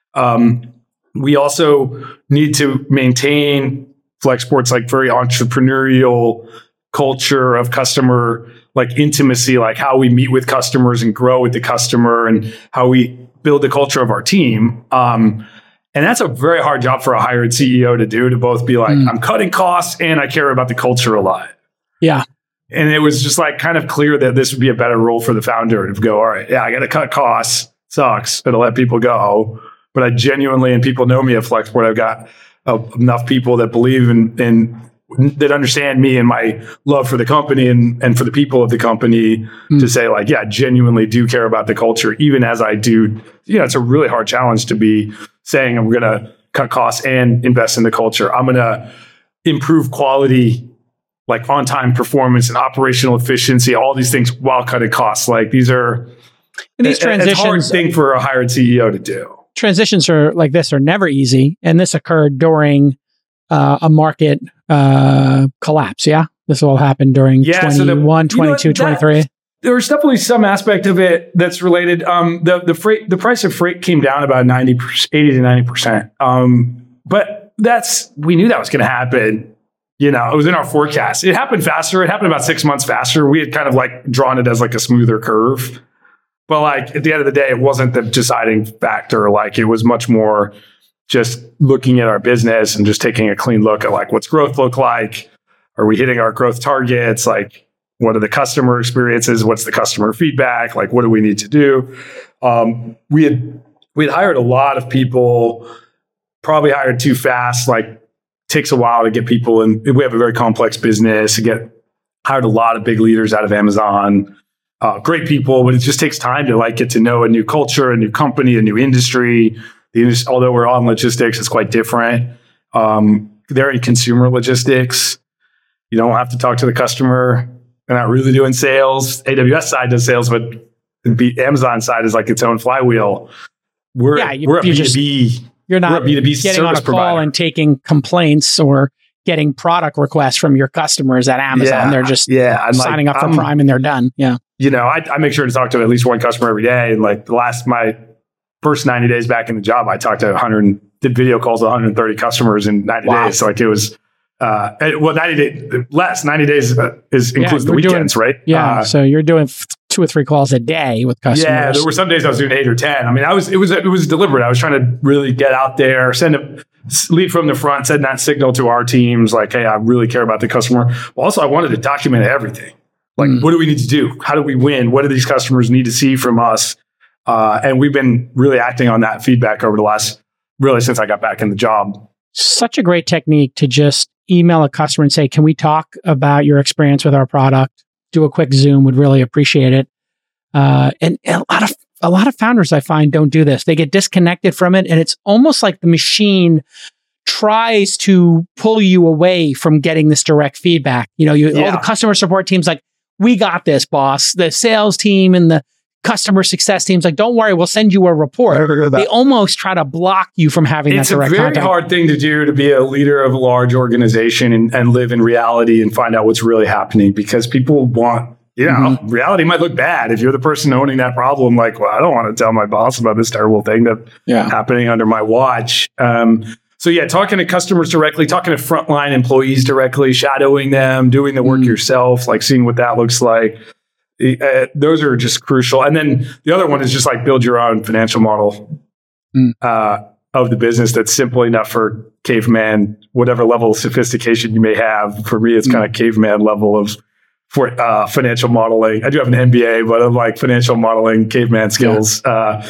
We also need to maintain Flexport's very entrepreneurial culture of customer intimacy, how we meet with customers and grow with the customer, and how we build the culture of our team. And that's a very hard job for a hired CEO to do, to both be I'm cutting costs and I care about the culture a lot. Yeah. And it was just kind of clear that this would be a better role for the founder to go, all right, I got to cut costs. Sucks. It'll let people go. But I genuinely, and people know me at Flexport, I've got enough people that believe in that understand me and my love for the company and for the people of the company to say genuinely do care about the culture, even as I do. It's a really hard challenge to be saying I'm going to cut costs and invest in the culture. I'm going to improve quality, on-time performance and operational efficiency, all these things while cutting costs. These are these transitions. It's a hard thing for a hired CEO to do. Transitions this are never easy, and this occurred during a market collapse. Yeah, this all happened during 21, 22, 23. There's definitely some aspect of it that's related. The price of freight came down about 80 to 90%. But we knew that was going to happen. It was in our forecast. It happened faster. It happened about 6 months faster. We had kind of drawn it as a smoother curve. But at the end of the day, it wasn't the deciding factor. It was much more just looking at our business and just taking a clean look at what's growth look like? Are we hitting our growth targets? What are the customer experiences? What's the customer feedback? What do we need to do? We had hired a lot of people, probably hired too fast. Takes a while to get people in. We have a very complex business. Hired a lot of big leaders out of Amazon. Great people, but it just takes time to get to know a new culture, a new company, a new industry. Although we're all in logistics, it's quite different. They're in consumer logistics. You don't have to talk to the customer. They're not really doing sales. AWS side does sales, but the Amazon side is its own flywheel. We're a B2B. You're not B2B getting on a call provider and taking complaints or getting product requests from your customers at Amazon. Yeah, they're just signing up for Prime and they're done. Yeah. I make sure to talk to at least one customer every day. And my first 90 days back in the job, I talked to did video calls with 130 customers in 90 days. So it was, 90 days includes the weekends, right? Yeah. So you're doing 2 or 3 calls a day with customers. Yeah, there were some days I was doing 8 or 10. I mean, it was deliberate. I was trying to really get out there, lead from the front, send that signal to our teams, hey, I really care about the customer. But also, I wanted to document everything. What do we need to do? How do we win? What do these customers need to see from us? And we've been really acting on that feedback over the last, since I got back in the job. Such a great technique to just email a customer and say, can we talk about your experience with our product? Do a quick Zoom, would really appreciate it. And a lot of a lot of founders I find don't do this. They get disconnected from it, and it's almost like the machine tries to pull you away from getting this direct feedback. All the customer support teams like, we got this, boss. The sales team and the customer success teams like, don't worry, we'll send you a report. They almost try to block you from having that direct contact. It's a very hard thing to do, to be a leader of a large organization and live in reality and find out what's really happening, because people want, reality might look bad. If you're the person owning that problem, like, well, I don't want to tell my boss about this terrible thing that's happening under my watch. So talking to customers directly, talking to frontline employees directly, shadowing them, doing the work yourself, like seeing what that looks like. Those are just crucial. And then the other one is just like build your own financial model of the business that's simple enough for caveman, whatever level of sophistication you may have. For me, it's kind of caveman level of financial modeling. I do have an MBA, but of like financial modeling, caveman skills.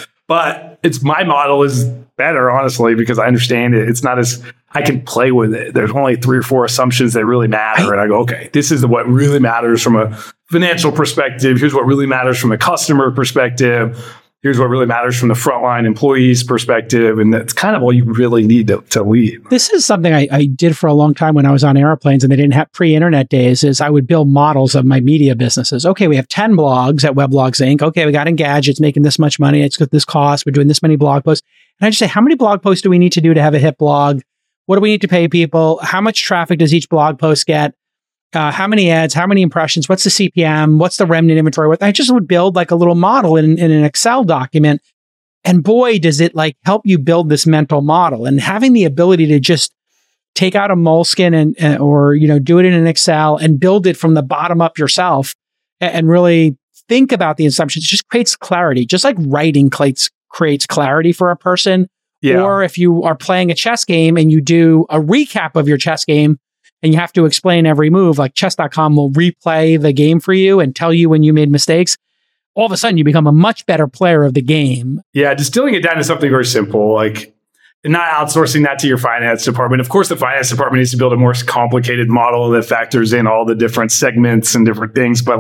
But my model is better, honestly, because I understand it. It's not as, I can play with it. There's only 3 or 4 assumptions that really matter. And I go, okay, this is what really matters from a financial perspective. Here's what really matters from a customer perspective. Here's what really matters from the frontline employees perspective. And that's kind of all you really need to lead. This is something I did for a long time when I was on airplanes and they didn't have pre-internet days, is I would build models of my media businesses. Okay, we have 10 blogs at Weblogs Inc. Okay, we got Engadget. It's making this much money. It's got this cost. We're doing this many blog posts. And I just say, how many blog posts do we need to do to have a hit blog? What do we need to pay people? How much traffic does each blog post get? How many ads? How many impressions? What's the CPM? What's the remnant inventory? I just would build like a little model in an Excel document. And boy, does it like help you build this mental model. And having the ability to just take out a Moleskine or do it in an Excel and build it from the bottom up yourself and really think about the assumptions, it just creates clarity. Just like writing creates clarity for a person. Yeah. Or if you are playing a chess game and you do a recap of your chess game and you have to explain every move, like chess.com will replay the game for you and tell you when you made mistakes. All of a sudden you become a much better player of the game. Yeah, distilling it down to something very simple, like not outsourcing that to your finance department. Of course, the finance department needs to build a more complicated model that factors in all the different segments and different things. But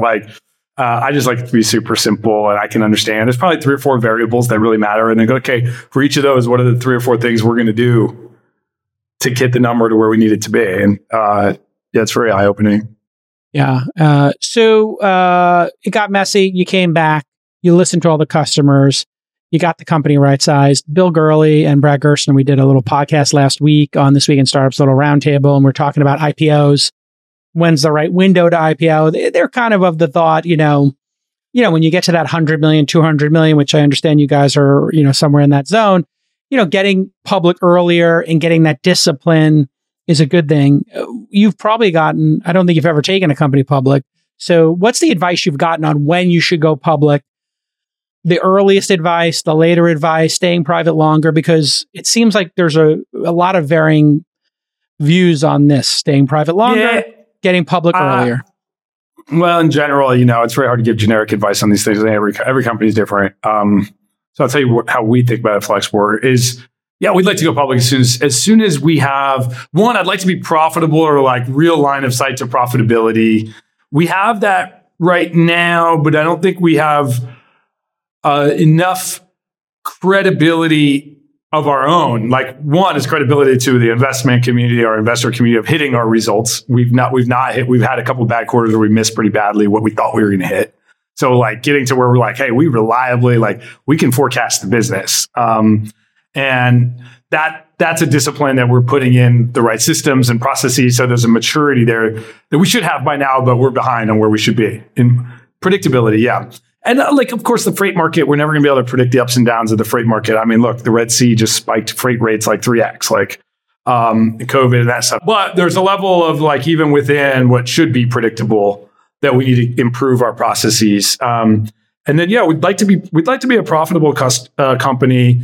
I just like it to be super simple and I can understand. There's probably 3 or 4 variables that really matter. And then go, okay, for each of those, what are the 3 or 4 things we're going to do to get the number to where we need it to be? And it's very eye-opening. Yeah. So it got messy. You came back. You listened to all the customers. You got the company right-sized. Bill Gurley and Brad Gerstner, we did a little podcast last week on This Week in Startups little roundtable, and we're talking about IPOs. When's the right window to IPO? They're kind of the thought, when you get to that 100 million, 200 million, which I understand you guys are, somewhere in that zone, getting public earlier and getting that discipline is a good thing. You've probably gotten, I don't think you've ever taken a company public. So what's the advice you've gotten on when you should go public? The earliest advice, the later advice, staying private longer, because it seems like there's a lot of varying views on this, staying private longer, getting public earlier. Well, in general, it's very hard to give generic advice on these things. Every company is different. So I'll tell you how we think about it at Flexport is, we'd like to go public as soon as we have, one, I'd like to be profitable or like real line of sight to profitability. We have that right now, but I don't think we have enough credibility of our own. Like, one is credibility to the investment community, our investor community, of hitting our results. We've not hit. We've had a couple of bad quarters where we missed pretty badly what we thought we were going to hit. So like getting to where we're like, hey, we reliably, we can forecast the business. And that's a discipline that we're putting in the right systems and processes. So there's a maturity there that we should have by now, but we're behind on where we should be in predictability. Yeah. And of course, the freight market, we're never going to be able to predict the ups and downs of the freight market. I mean, look, the Red Sea just spiked freight rates like 3x, COVID and that stuff. But there's a level of even within what should be predictable that we need to improve our processes. And then, we'd like to be a profitable company.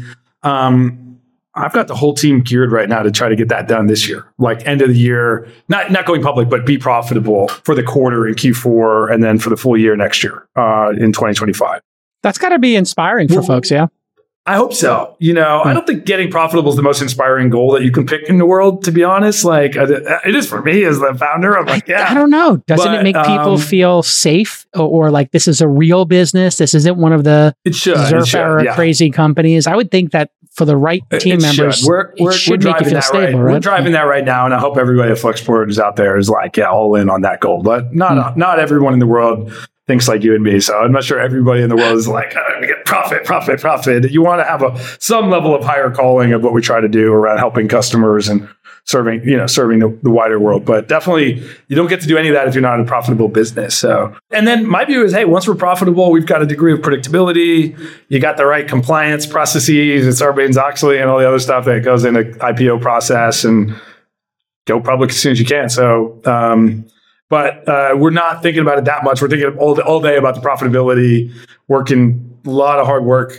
I've got the whole team geared right now to try to get that done this year, end of the year, not going public, but be profitable for the quarter in Q4 and then for the full year next year in 2025. That's got to be inspiring for folks. Yeah. I hope so. I don't think getting profitable is the most inspiring goal that you can pick in the world, to be honest. Like it is for me as the founder. I'm like, I don't know. Doesn't it make people feel safe or like this is a real business? This isn't one of the Zerp era crazy companies. I would think that for the right team members, we're driving that stable, right? We're driving that right now. And I hope everybody at Flexport is out there is like, all in on that goal. But not everyone in the world thinks like you and me. So I'm not sure everybody in the world is like, get profit. You want to have some level of higher calling of what we try to do around helping customers and serving the wider world. But definitely you don't get to do any of that if you're not in a profitable business. So, and then my view is, hey, once we're profitable, we've got a degree of predictability. You got the right compliance processes. It's Sarbanes-Oxley and all the other stuff that goes in the IPO process, and go public as soon as you can. So, but we're not thinking about it that much. We're thinking all day about the profitability, working a lot of hard work.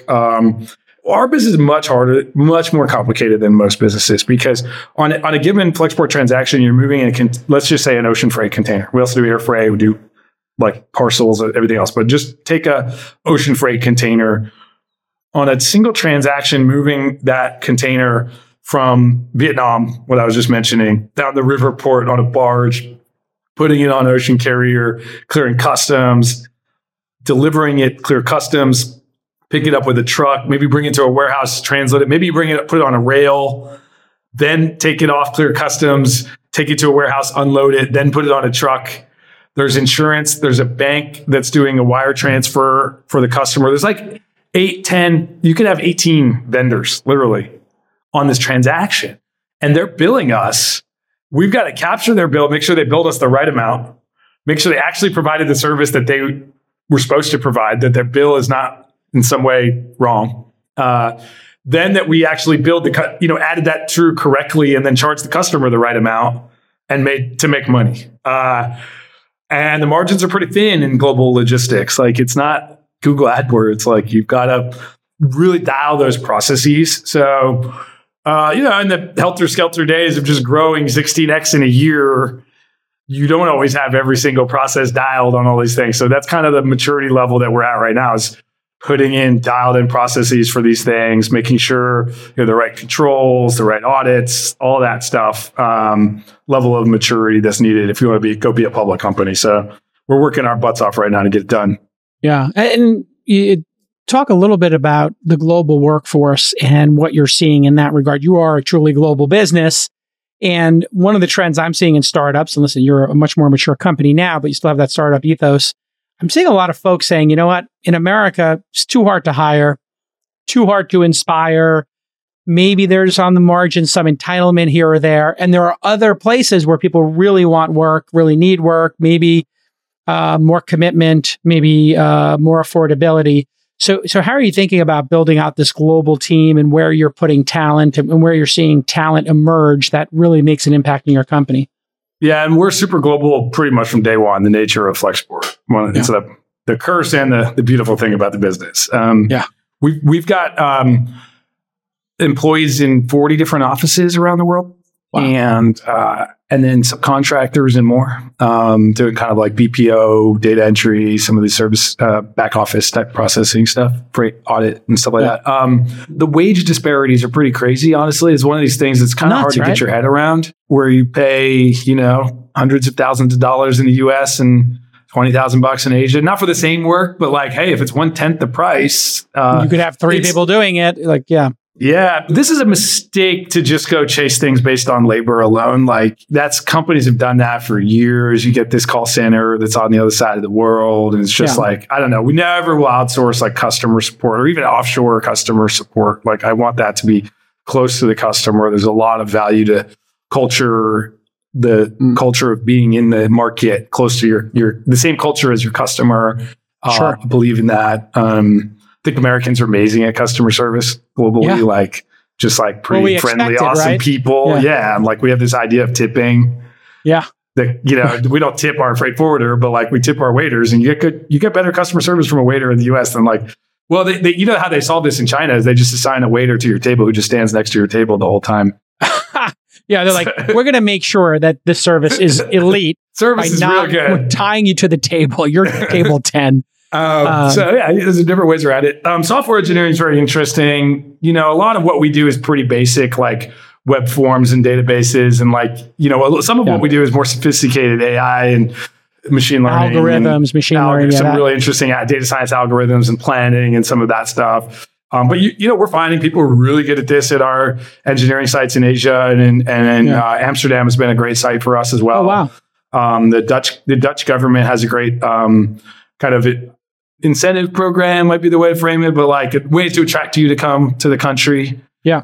Our business is much harder, much more complicated than most businesses, because on a given Flexport transaction, you're moving in let's just say an ocean freight container. We also do air freight. We do like parcels and everything else. But just take a ocean freight container. On a single transaction, moving that container from Vietnam, what I was just mentioning, down the river port on a barge, putting it on ocean carrier, clearing customs, delivering it, clear customs, pick it up with a truck, maybe bring it to a warehouse, translate it, maybe put it on a rail, then take it off, clear customs, take it to a warehouse, unload it, then put it on a truck. There's insurance. There's a bank that's doing a wire transfer for the customer. There's like 8, 10, you could have 18 vendors literally on this transaction, and they're billing us. We've got to capture their bill, make sure they billed us the right amount, make sure they actually provided the service that they were supposed to provide, that their bill is not in some way wrong. Then that we actually billed added that through correctly, and then charged the customer the right amount and make money. And the margins are pretty thin in global logistics. Like, it's not Google AdWords. Like, you've got to really dial those processes. So, in the helter-skelter days of just growing 16x in a year, you don't always have every single process dialed on all these things. So that's kind of the maturity level that we're at right now, is putting in dialed in processes for these things, making sure the right controls, the right audits, all that stuff, level of maturity that's needed if you want to go be a public company. So we're working our butts off right now to get it done. Yeah. And you talk a little bit about the global workforce and what you're seeing in that regard. You are a truly global business. And one of the trends I'm seeing in startups, and listen, you're a much more mature company now, but you still have that startup ethos. I'm seeing a lot of folks saying, you know what, in America, it's too hard to hire, too hard to inspire. Maybe there's on the margin some entitlement here or there. And there are other places where people really want work, really need work, maybe more commitment, maybe more affordability. So how are you thinking about building out this global team, and where you're putting talent and where you're seeing talent emerge that really makes an impact in your company? Yeah, and we're super global pretty much from day one, the nature of Flexport. It's the curse and the beautiful thing about the business. We've got employees in 40 different offices around the world. Wow. And then subcontractors and more, doing kind of like BPO, data entry, some of the service back office type processing stuff, freight audit and stuff like that. The wage disparities are pretty crazy, honestly. It's one of these things that's kind of hard to get your head around, where you pay, hundreds of thousands of dollars in the US and $20,000 in Asia, not for the same work, but like, hey, if it's 1/10 the price, you could have 3 people doing it. Like, yeah. Yeah, this is a mistake to just go chase things based on labor alone. Like, companies have done that for years. You get this call center that's on the other side of the world, and it's just like, I don't know. We never will outsource like customer support or even offshore customer support. Like, I want that to be close to the customer. There's a lot of value to culture, the culture of being in the market, close to the same culture as your customer. Sure. I believe in that. I think Americans are amazing at customer service globally, pretty friendly, awesome people. Yeah. And like, we have this idea of tipping. Yeah. That, we don't tip our freight forwarder, but like, we tip our waiters, and you get better customer service from a waiter in the US than like, well, they how they solve this in China is they just assign a waiter to your table who just stands next to your table the whole time. Yeah. They're like, we're going to make sure that this service is elite. Service is real good. We're tying you to the table. You're table 10. There's different ways around it. Software engineering is very interesting. A lot of what we do is pretty basic, like web forms and databases, and some of what we do is more sophisticated AI and machine learning, algorithms, machine learning, some really interesting data science algorithms and planning and some of that stuff. But we're finding people are really good at this at our engineering sites in Asia, and Amsterdam has been a great site for us as well. Oh, wow. The Dutch government has a great kind of incentive program, might be the way to frame it, but like ways to attract you to come to the country. Yeah.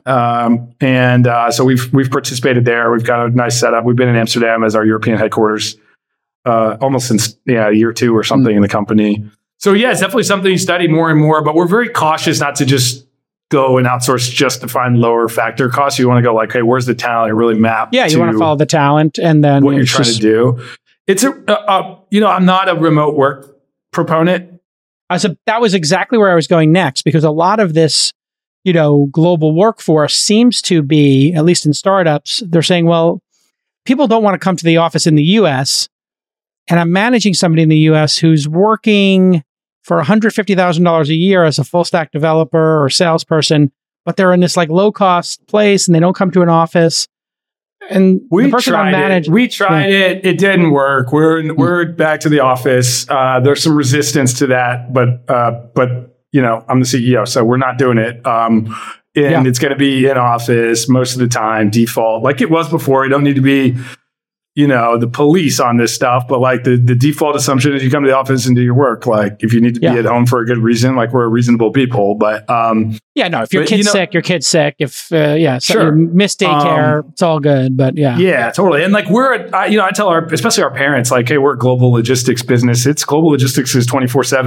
So we've participated there. We've got a nice setup. We've been in Amsterdam as our European headquarters almost since a year or two or something in the company. So it's definitely something you study more and more, but we're very cautious not to just go and outsource just to find lower factor costs. You want to go like, hey, where's the talent? Really map. Yeah, you want to follow the talent and then what you're trying to do. It's I'm not a remote work proponent. That was exactly where I was going next, because a lot of this, global workforce seems to be, at least in startups, they're saying, well, people don't want to come to the office in the US. And I'm managing somebody in the US who's working for $150,000 a year as a full stack developer or salesperson, but they're in this like low cost place and they don't come to an office. And we tried it. It didn't work. We're back to the office. There's some resistance to that, but I'm the CEO, so we're not doing it. It's going to be in office most of the time, default, like it was before. You don't need to be, the police on this stuff, but like the default assumption is you come to the office and do your work. Like if you need to be at home for a good reason, like we're reasonable people, but if your kid's sick, your kid's sick. If you miss daycare, it's all good. But yeah, totally. And like I tell especially our parents, like, hey, we're a global logistics business. Global logistics is 24/7,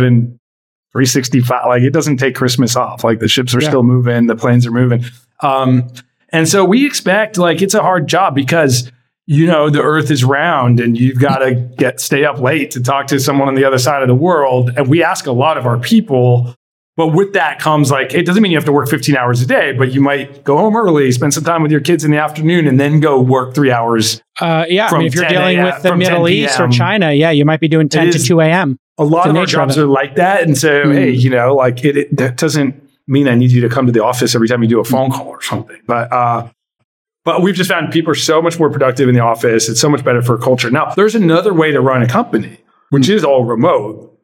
365. Like it doesn't take Christmas off. Like the ships are still moving, the planes are moving, and so we expect like it's a hard job because the earth is round and you've got to stay up late to talk to someone on the other side of the world. And we ask a lot of our people, but with that comes like, it doesn't mean you have to work 15 hours a day, but you might go home early, spend some time with your kids in the afternoon, and then go work 3 hours. If you're dealing with the Middle East or China, you might be doing 10 to 2 a.m. A lot of our jobs are like that. And so, hey, that doesn't mean I need you to come to the office every time you do a phone call or something. But we've just found people are so much more productive in the office. It's so much better for culture. Now, there's another way to run a company, which is all remote.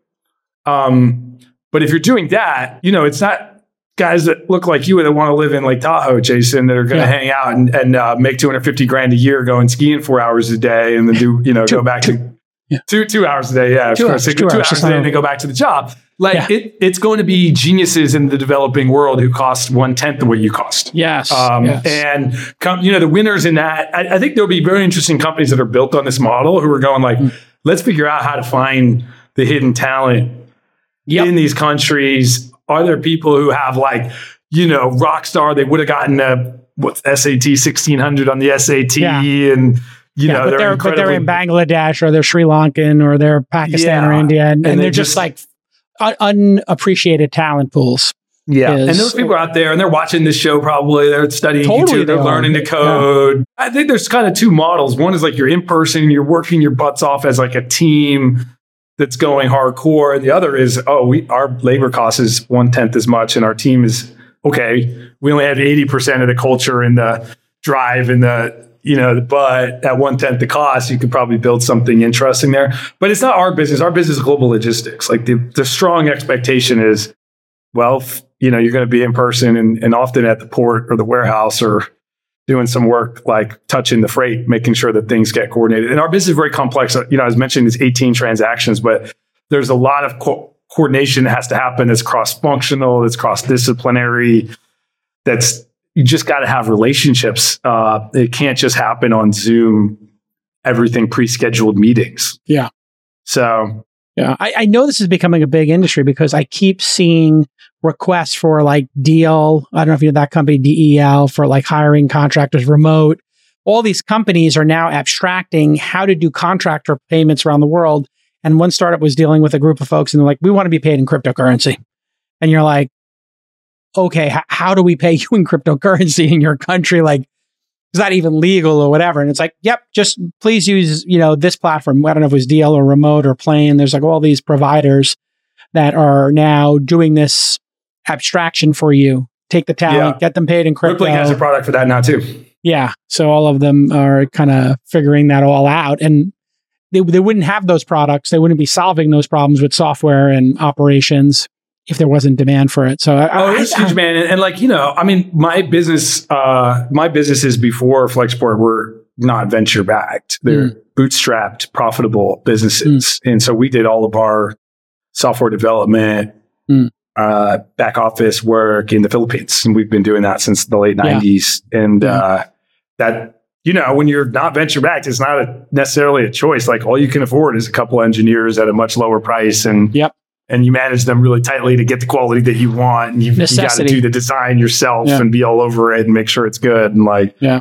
But if you're doing that, it's not guys that look like you that want to live in Lake Tahoe, Jason, that are going to hang out and make $250,000 a year going skiing 4 hours a day and then go back to 2 hours a day. Yeah, 2 hours a day and then go back to the job. It's going to be geniuses in the developing world who cost 1/10 of what you cost. Yes. And the winners in that, I think there'll be very interesting companies that are built on this model who are going like, let's figure out how to find the hidden talent in these countries. Are there people who have Rockstar, they would have gotten a SAT 1600 on the SAT and but they're in Bangladesh or they're Sri Lankan or they're Pakistan or India and they're just like unappreciated talent pools. Yeah. And those people are out there and they're watching this show probably. They're studying YouTube. They're learning to code. Yeah. I think there's kind of two models. One is like you're in person, you're working your butts off as like a team that's going hardcore. And the other is, our labor cost is 1/10 as much and our team is, we only have 80% of the culture and the drive and but at 1/10 the cost, you could probably build something interesting there. But it's not our business. Our business is global logistics. Like the strong expectation is, you're going to be in person and often at the port or the warehouse or doing some work like touching the freight, making sure that things get coordinated. And our business is very complex. I was mentioning these 18 transactions, but there's a lot of coordination that has to happen. It's cross-functional, it's cross-disciplinary. You just got to have relationships. It can't just happen on Zoom, everything pre-scheduled meetings. Yeah. So, yeah, I know this is becoming a big industry because I keep seeing requests for like DEL. I don't know if you know that company, DEL, for like hiring contractors remote. All these companies are now abstracting how to do contractor payments around the world. And one startup was dealing with a group of folks and they're like, we want to be paid in cryptocurrency. And you're like, okay, how do we pay you in cryptocurrency in your country? Like, is that even legal or whatever? And it's like, yep, just please use, this platform. I don't know if it was DL or Remote or Plane. There's like all these providers. that are now doing this abstraction for you. Take the talent, get them paid in crypto. Rippling has a product for that now too. Yeah. So all of them are kind of figuring that all out. And they wouldn't have those products. They wouldn't be solving those problems with software and operations if there wasn't demand for it. So it's huge, man. And like, I mean, my businesses before Flexport were not venture backed. They're bootstrapped, profitable businesses. And so we did all of our software development, back office work in the Philippines. And we've been doing that since the late 90s. And that, when you're not venture backed, it's not necessarily a choice. Like all you can afford is a couple engineers at a much lower price. And and you manage them really tightly to get the quality that you want. And you got to do the design yourself and be all over it and make sure it's good. And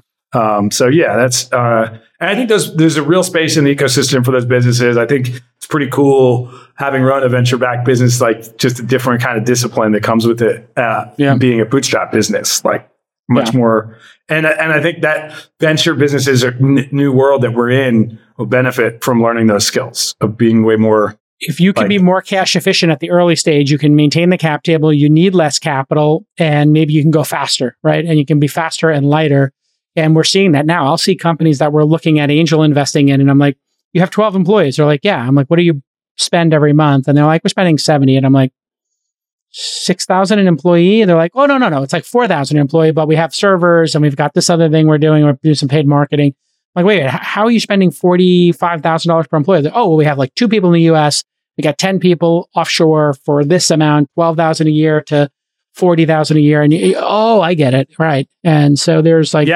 that's, and I think there's a real space in the ecosystem for those businesses. I think it's pretty cool having run a venture-backed business, like just a different kind of discipline that comes with it, being a bootstrap business, like much more. And I think that venture businesses are new world that we're in will benefit from learning those skills of being way more. If you can be more cash efficient at the early stage, you can maintain the cap table, you need less capital, and maybe you can go faster, right? And you can be faster and lighter. And we're seeing that now. I'll see companies that we're looking at angel investing in, and I'm like, you have 12 employees. They're like, yeah. I'm like, what do you spend every month? And they're like, we're spending 70. And I'm like, 6,000 an employee? And they're like, oh, no. It's like 4,000 an employee, but we have servers and we've got this other thing we're doing. We're doing some paid marketing. I'm like, wait, how are you spending $45,000 per employee? Like, oh, well, we have like 2 people in the US. We got 10 people offshore for this amount, 12,000 a year to 40,000 a year. And I get it. Right. And so there's like,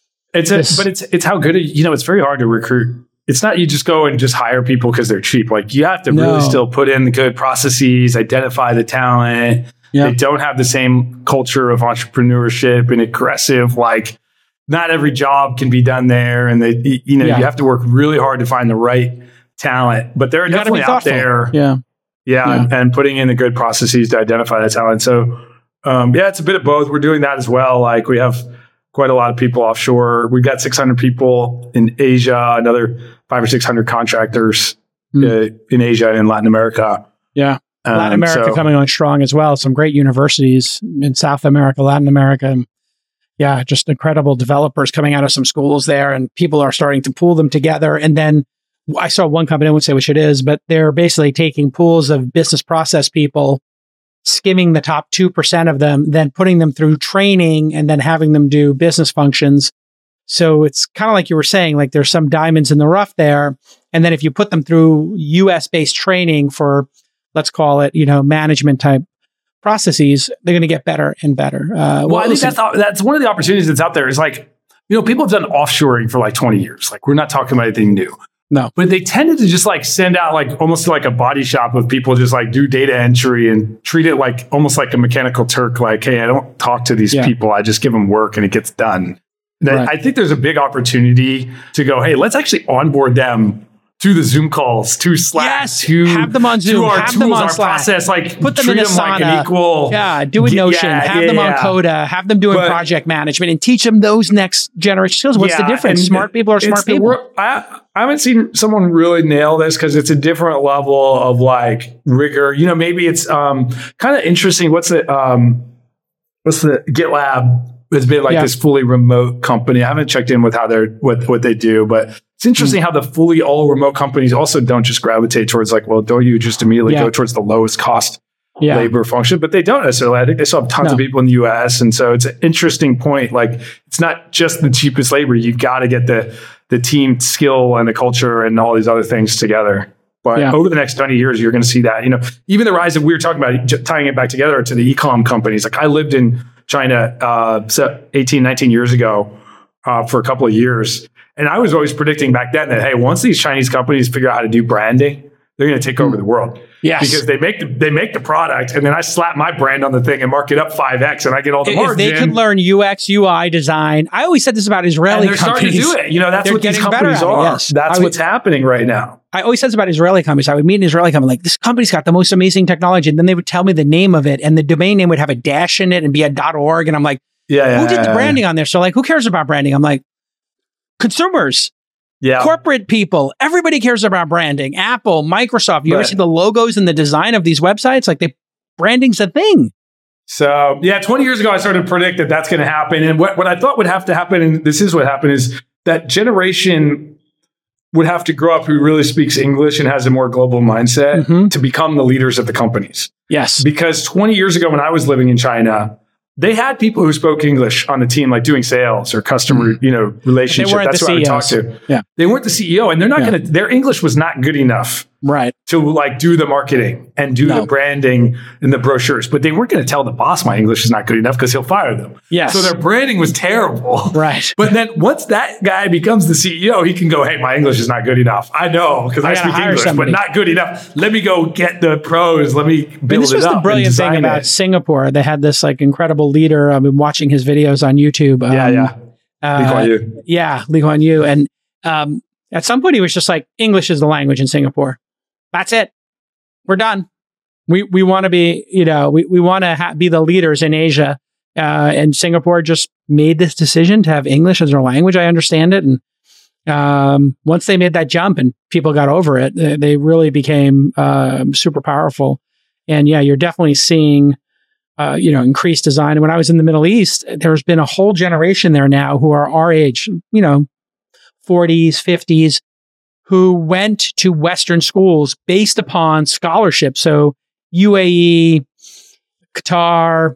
it's how good, it's very hard to recruit. It's not you just go and just hire people because they're cheap. Like you have to really still put in the good processes, identify the talent. They don't have the same culture of entrepreneurship and aggressive, like not every job can be done there. And you have to work really hard to find the right talent, but they're definitely out there. And putting in the good processes to identify that talent. So it's a bit of both. We're doing that as well. Like we have quite a lot of people offshore. We've got 600 people in Asia, another 500 or 600 contractors in Asia and Latin America. Yeah. Latin America coming on strong as well. Some great universities in South America, Latin America. Yeah, just incredible developers coming out of some schools there, and people are starting to pool them together. And then I saw one company, I won't say which it is, but they're basically taking pools of business process people, skimming the top 2% of them, then putting them through training and then having them do business functions. So it's kind of like you were saying, like there's some diamonds in the rough there. And then if you put them through US based training for, let's call it, management type processes, they're going to get better and better. I think that's one of the opportunities that's out there is like, people have done offshoring for like 20 years. Like we're not talking about anything new. No, but they tended to just like send out like almost like a body shop of people just like do data entry and treat it like almost like a mechanical Turk. Like, hey, I don't talk to these people. I just give them work and it gets done. Right. I think there's a big opportunity to go, hey, let's actually onboard them to the Zoom calls, to Slack, to have them on Zoom, to our have tools, them on our Slack, process, like put them in Asana, like an equal. Do a Notion, have them on Coda, have them doing project management, and teach them those next generation skills. What's the difference? Smart people are smart people. I haven't seen someone really nail this because it's a different level of like rigor. Maybe it's kind of interesting. What's the GitLab? Has been like this fully remote company. I haven't checked in with how what they do, but it's interesting how the fully all remote companies also don't just gravitate towards like, well, don't you just immediately go towards the lowest cost labor function? But they don't necessarily. I think they still have tons of people in the US. And so it's an interesting point. Like it's not just the cheapest labor. You've got to get the team skill and the culture and all these other things together. But over the next 20 years, you're going to see that, even the rise of, we were talking about tying it back together to the e-com companies. Like I lived in China 18, 19 years ago for a couple of years. And I was always predicting back then that, hey, once these Chinese companies figure out how to do branding, they're going to take over the world. Yes. Because they make the product and then I slap my brand on the thing and mark it up 5X and I get all the margin. If they could learn UX, UI design. I always said this about Israeli companies. Starting to do it. That's what these companies are. Yes. That's what's happening right now. I always said this about Israeli companies. I would meet an Israeli company like, this company's got the most amazing technology. And then they would tell me the name of it and the domain name would have a dash in it and be a .org. And I'm like, who did the branding on there? So like, who cares about branding? I'm like, consumers. Corporate people, everybody cares about branding. Apple, Microsoft, you ever see the logos and the design of these websites? Like branding's a thing. So 20 years ago, I started to predict that that's going to happen. And what I thought would have to happen, and this is what happened, is that generation would have to grow up who really speaks English and has a more global mindset to become the leaders of the companies. Yes. Because 20 years ago when I was living in China, they had people who spoke English on the team, like doing sales or customer, relationship. That's who I would talk to. Yeah. They weren't the CEO, and they're not going to, their English was not good enough to like do the marketing and do the branding and the brochures. But they weren't going to tell the boss my English is not good enough because he'll fire them. Yes. So their branding was terrible. Right. But then once that guy becomes the CEO, he can go, hey, my English is not good enough. I know because I speak English, but not good enough. Let me go get the pros. Let me build it up. This was the brilliant thing about Singapore. They had this like incredible leader. I've been watching his videos on YouTube. Lee Kuan Yew. Yeah, Lee Kuan Yew. And at some point, he was just like, English is the language in Singapore. That's it. We're done. We want to be, we want to be the leaders in Asia. And Singapore just made this decision to have English as their language. I understand it. And once they made that jump and people got over it, they really became super powerful. And you're definitely seeing, increased design. And when I was in the Middle East, there's been a whole generation there now who are our age, 40s, 50s, who went to Western schools based upon scholarship. So UAE, Qatar,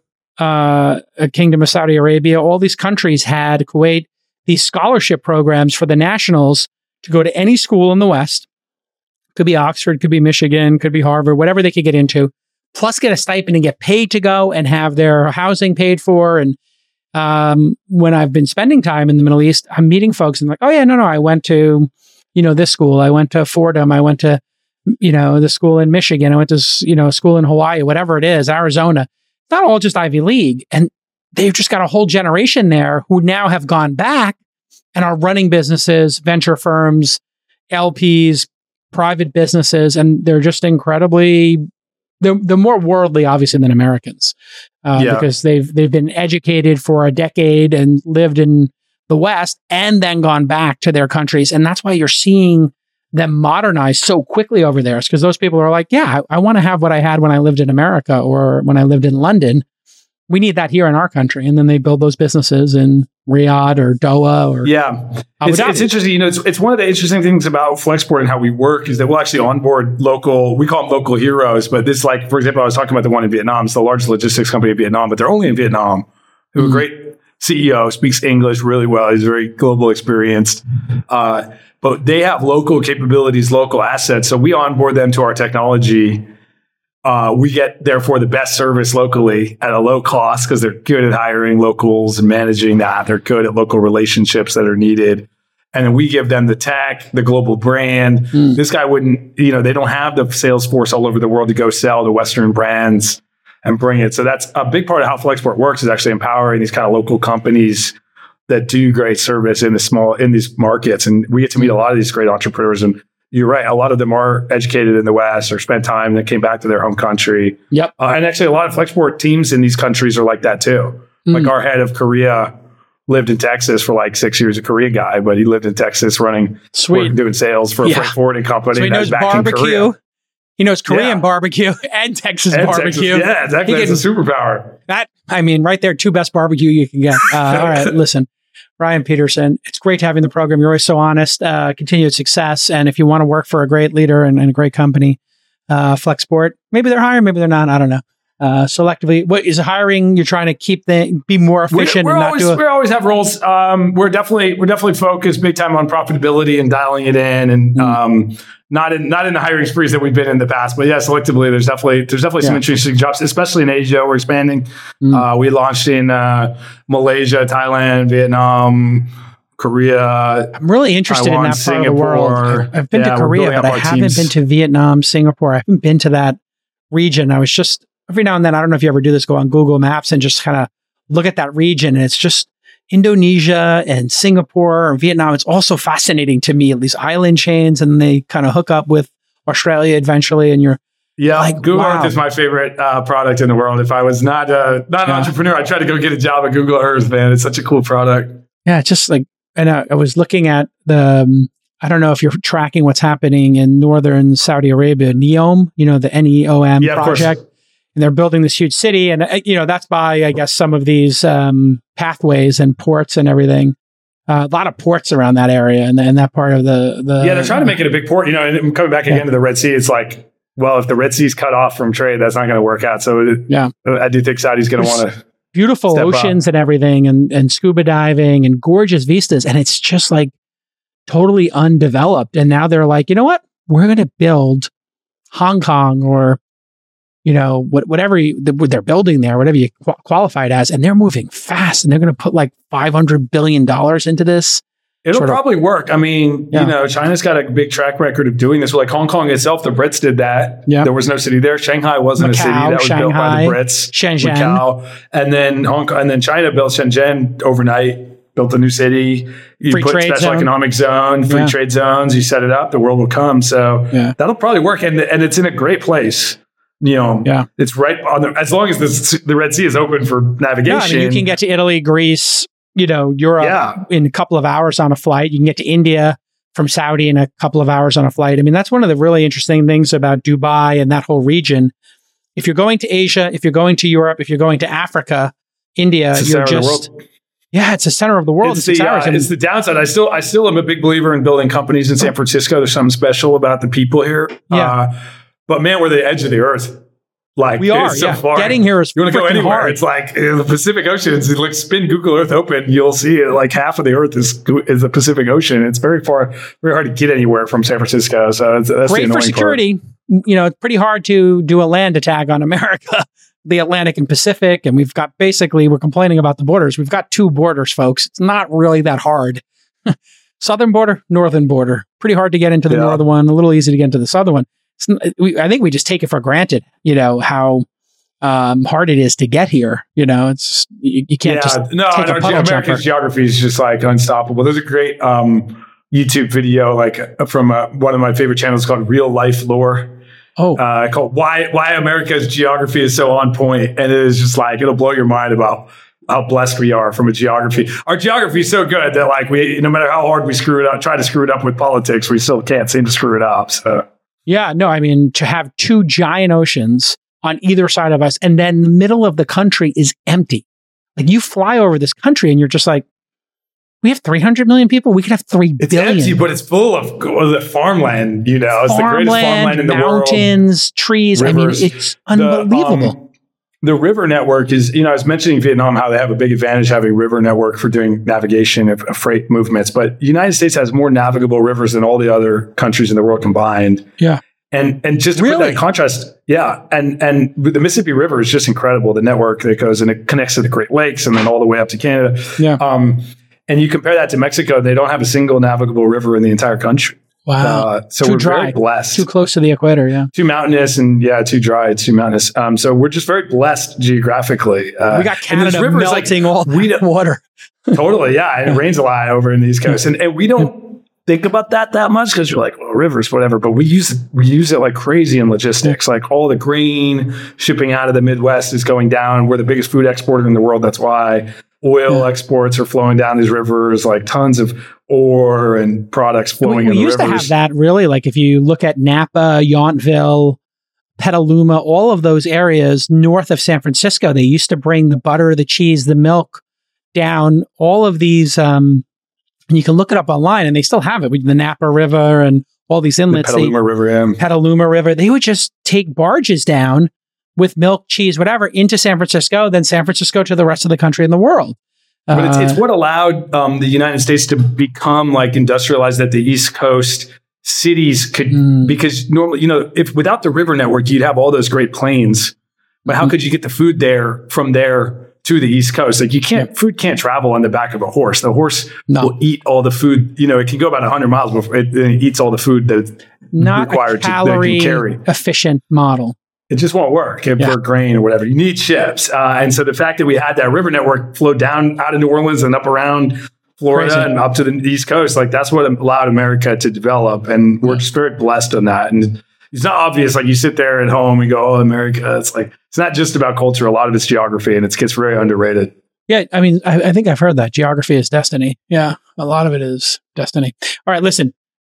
Kingdom of Saudi Arabia, all these countries had, Kuwait, these scholarship programs for the nationals to go to any school in the West. Could be Oxford, could be Michigan, could be Harvard, whatever they could get into, plus get a stipend and get paid to go and have their housing paid for. And when I've been spending time in the Middle East, I'm meeting folks and like, oh yeah, no, I went to, this school. I went to Fordham. I went to, the school in Michigan. I went to, school in Hawaii, whatever it is, Arizona. It's not all just Ivy League. And they've just got a whole generation there who now have gone back and are running businesses, venture firms, LPs, private businesses. And they're just incredibly, they're more worldly, obviously, than Americans because they've been educated for a decade and lived in the West and then gone back to their countries. And that's why you're seeing them modernize so quickly over there. It's because those people are like, I want to have what I had when I lived in America or when I lived in London. We need that here in our country. And then they build those businesses in Riyadh or Doha or it's interesting. It's one of the interesting things about Flexport and how we work is that we'll actually onboard we call them local heroes. But this, like, for example, I was talking about the one in Vietnam. It's the largest logistics company in Vietnam, but they're only in Vietnam. They have a great CEO, speaks English really well. He's very global experienced. But they have local capabilities, local assets. So we onboard them to our technology. We get, therefore, the best service locally at a low cost because they're good at hiring locals and managing that. They're good at local relationships that are needed. And then we give them the tech, the global brand. This guy wouldn't, they don't have the sales force all over the world to go sell to Western brands and bring it. So that's a big part of how Flexport works, is actually empowering these kind of local companies that do great service in these markets. And we get to meet a lot of these great entrepreneurs. And you're right, a lot of them are educated in the West or spent time that came back to their home country. Yep. And actually a lot of Flexport teams in these countries are like that too. Like our head of Korea lived in Texas for like 6 years, a Korean guy, but he lived in Texas doing sales for a freight forwarding company. So he knows barbecue. He knows Korean barbecue and Texas barbecue. Yeah, exactly. That's a superpower. Right there, two best barbecue you can get. All right, listen, Ryan Peterson, it's great to have you in the program. You're always so honest, continued success. And if you want to work for a great leader and a great company, Flexport, maybe they're hiring, maybe they're not. I don't know. Selectively, what is hiring? You're trying to be more efficient. We always have roles. We're definitely focused big time on profitability and dialing it in, and not in the hiring sprees that we've been in the past. But yeah, selectively, there's definitely some interesting jobs, especially in Asia. We're expanding. We launched in Malaysia, Thailand, Vietnam, Korea. I'm really interested Taiwan, in that Singapore. part of the world. I've been to Korea, but I haven't been to Vietnam, Singapore. I haven't been to that region. I was just, every now and then, I don't know if you ever do this, go on Google Maps and just kind of look at that region. And it's just Indonesia and Singapore and Vietnam. It's also fascinating to me, these island chains, and they kind of hook up with Australia eventually. And you're like, Google Earth is my favorite product in the world. If I was not an entrepreneur, I'd try to go get a job at Google Earth, man. It's such a cool product. Yeah, just like, and I was looking at the I don't know if you're tracking what's happening in northern Saudi Arabia, NEOM, the NEOM project. And they're building this huge city. And, that's by, I guess, some of these pathways and ports and everything. A lot of ports around that area and that part of the. Yeah, they're trying to make it a big port, and coming back again to the Red Sea, it's like, well, if the Red Sea's cut off from trade, that's not going to work out. So I do think Saudi's going to want to. Beautiful oceans and everything and scuba diving and gorgeous vistas. And it's just like, totally undeveloped. And now they're like, you know what? We're going to build Hong Kong or, whatever they're building there, whatever you qualify it as. And they're moving fast and they're going to put like $500 billion into this. It'll probably work. I mean, China's got a big track record of doing this. Like Hong Kong itself, the Brits did that. Yeah. There was no city there. Shanghai wasn't a city. That was built by the Brits. Shenzhen. Macau. And then China built Shenzhen overnight. Built a new city. You put special economic zone, free trade zones. You set it up. The world will come. So that'll probably work. And it's in a great place. It's right on as long as the Red Sea is open for navigation. Yeah, I mean, you can get to Italy, Greece, Europe in a couple of hours on a flight. You can get to India from Saudi in a couple of hours on a flight. I mean, that's one of the really interesting things about Dubai and that whole region. If you're going to Asia, if you're going to Europe, if you're going to Africa, India, you're just. Yeah, it's the center of the world. It's the downside. I still am a big believer in building companies in San Francisco. There's something special about the people here. Yeah. But man, we're the edge of the earth. Like we are. So far. Getting here is you want to go anywhere. Hard. It's like the Pacific Ocean. Like spin Google Earth open, you'll see it. Like half of the Earth is the Pacific Ocean. It's very hard to get anywhere from San Francisco. So that's great for security. Part. It's pretty hard to do a land attack on America. The Atlantic and Pacific, and we're complaining about the borders. We've got 2 borders, folks. It's not really that hard. Southern border, northern border. Pretty hard to get into the northern one, a little easy to get into the southern one. I think we just take it for granted, how hard it is to get here. It's you can't just take a puddle jumper. America's geography is just like unstoppable. There's a great YouTube video from one of my favorite channels called Real Life Lore. Called why America's geography is so on point, and it is just like it'll blow your mind about how blessed we are from a geography. Our geography is so good that like we, no matter how hard we try to screw it up with politics, we still can't seem to screw it up. So I mean, to have 2 giant oceans on either side of us, and then the middle of the country is empty. Like you fly over this country, and you're just like. We have 300 million people. We could have 3 billion. It's empty, but it's full of the farmland. It's the greatest farmland in the world. Mountains, trees. Rivers. I mean, it's unbelievable. The river network is, I was mentioning Vietnam, how they have a big advantage having a river network for doing navigation of freight movements. But the United States has more navigable rivers than all the other countries in the world combined. Yeah. And just to put that in contrast, and the Mississippi River is just incredible. The network that goes and it connects to the Great Lakes and then all the way up to Canada. Yeah. And you compare that to Mexico, they don't have a single navigable river in the entire country. Wow. So we're very blessed. Too close to the equator, yeah. Too mountainous and too dry, too mountainous. So we're just very blessed geographically. We got Canada melting all that water. Totally, yeah. It rains a lot over in the East Coast. And we don't think about that much because you're like, well, rivers, whatever. But we use it like crazy in logistics. Like all the grain shipping out of the Midwest is going down. We're the biggest food exporter in the world. That's why. Oil exports are flowing down these rivers, like tons of ore and products flowing in the rivers. We used to have that really, like if you look at Napa, Yountville, Petaluma, all of those areas north of San Francisco, they used to bring the butter, the cheese, the milk down, all of these, and you can look it up online and they still have it with the Napa River and all these inlets. Petaluma River. They would just take barges down with milk, cheese, whatever, into San Francisco, then San Francisco to the rest of the country and the world. But it's what allowed the United States to become like industrialized at the East Coast. Cities could, because normally, if without the river network, you'd have all those great plains. But how could you get the food from there to the East Coast? Like food can't travel on the back of a horse. The horse will eat all the food. It can go about 100 miles before it eats all the food that's required to carry. Efficient model. It just won't work for grain or whatever. You need ships. And so the fact that we had that river network flow down out of New Orleans and up around Florida and up to the East Coast, like that's what allowed America to develop. And we're just very blessed on that. And it's not obvious. Like you sit there at home and go, oh, America. It's like, it's not just about culture. A lot of it's geography and it gets very underrated. Yeah. I mean, I think I've heard that geography is destiny. Yeah. A lot of it is destiny. All right. Listen,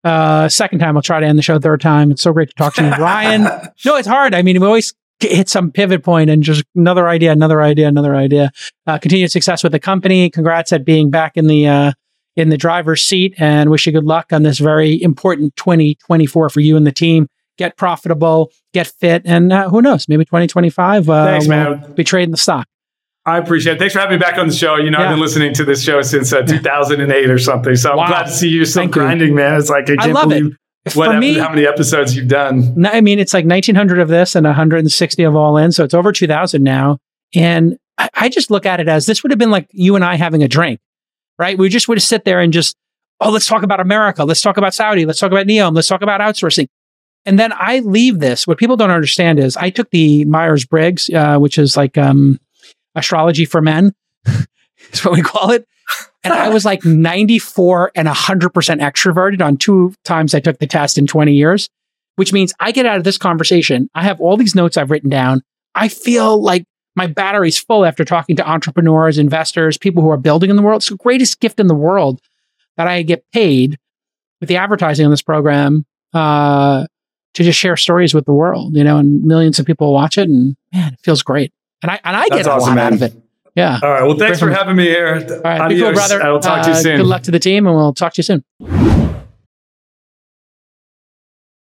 Second time, I'll try to end the show. Third time, it's so great to talk to you, Ryan. No, it's hard. I mean, we always hit some pivot point and just another idea. Continued success with the company. Congrats at being back in the driver's seat, and wish you good luck on this very important 2024 for you and the team. Get profitable, get fit, and who knows, maybe 2025 Thanks, man. we'll be trading the stock. I appreciate it. Thanks for having me back on the show. You know, I've been listening to this show since 2008 or something. So I'm glad to see you still grinding, man. It's like, I can't believe how many episodes you've done. I mean, it's like 1,900 of this and 160 of All In. So it's over 2,000 now. And I just look at it as this would have been like you and I having a drink, right? We just would sit there and just, let's talk about America. Let's talk about Saudi. Let's talk about NEOM. Let's talk about outsourcing. And then I leave this. What people don't understand is I took the Myers-Briggs, which is like astrology for men. Is what we call it. And I was like 94 and 100% extroverted on 2 times I took the test in 20 years, which means I get out of this conversation. I have all these notes I've written down. I feel like my battery's full after talking to entrepreneurs, investors, people who are building in the world. It's the greatest gift in the world that I get paid with the advertising on this program to just share stories with the world, you know, and millions of people watch it, and man, it feels great. And I get a lot out of it. Yeah. All right. Well, thanks for having me here. All right. Be cool, brother. I'll talk to you soon. Good luck to the team, and we'll talk to you soon.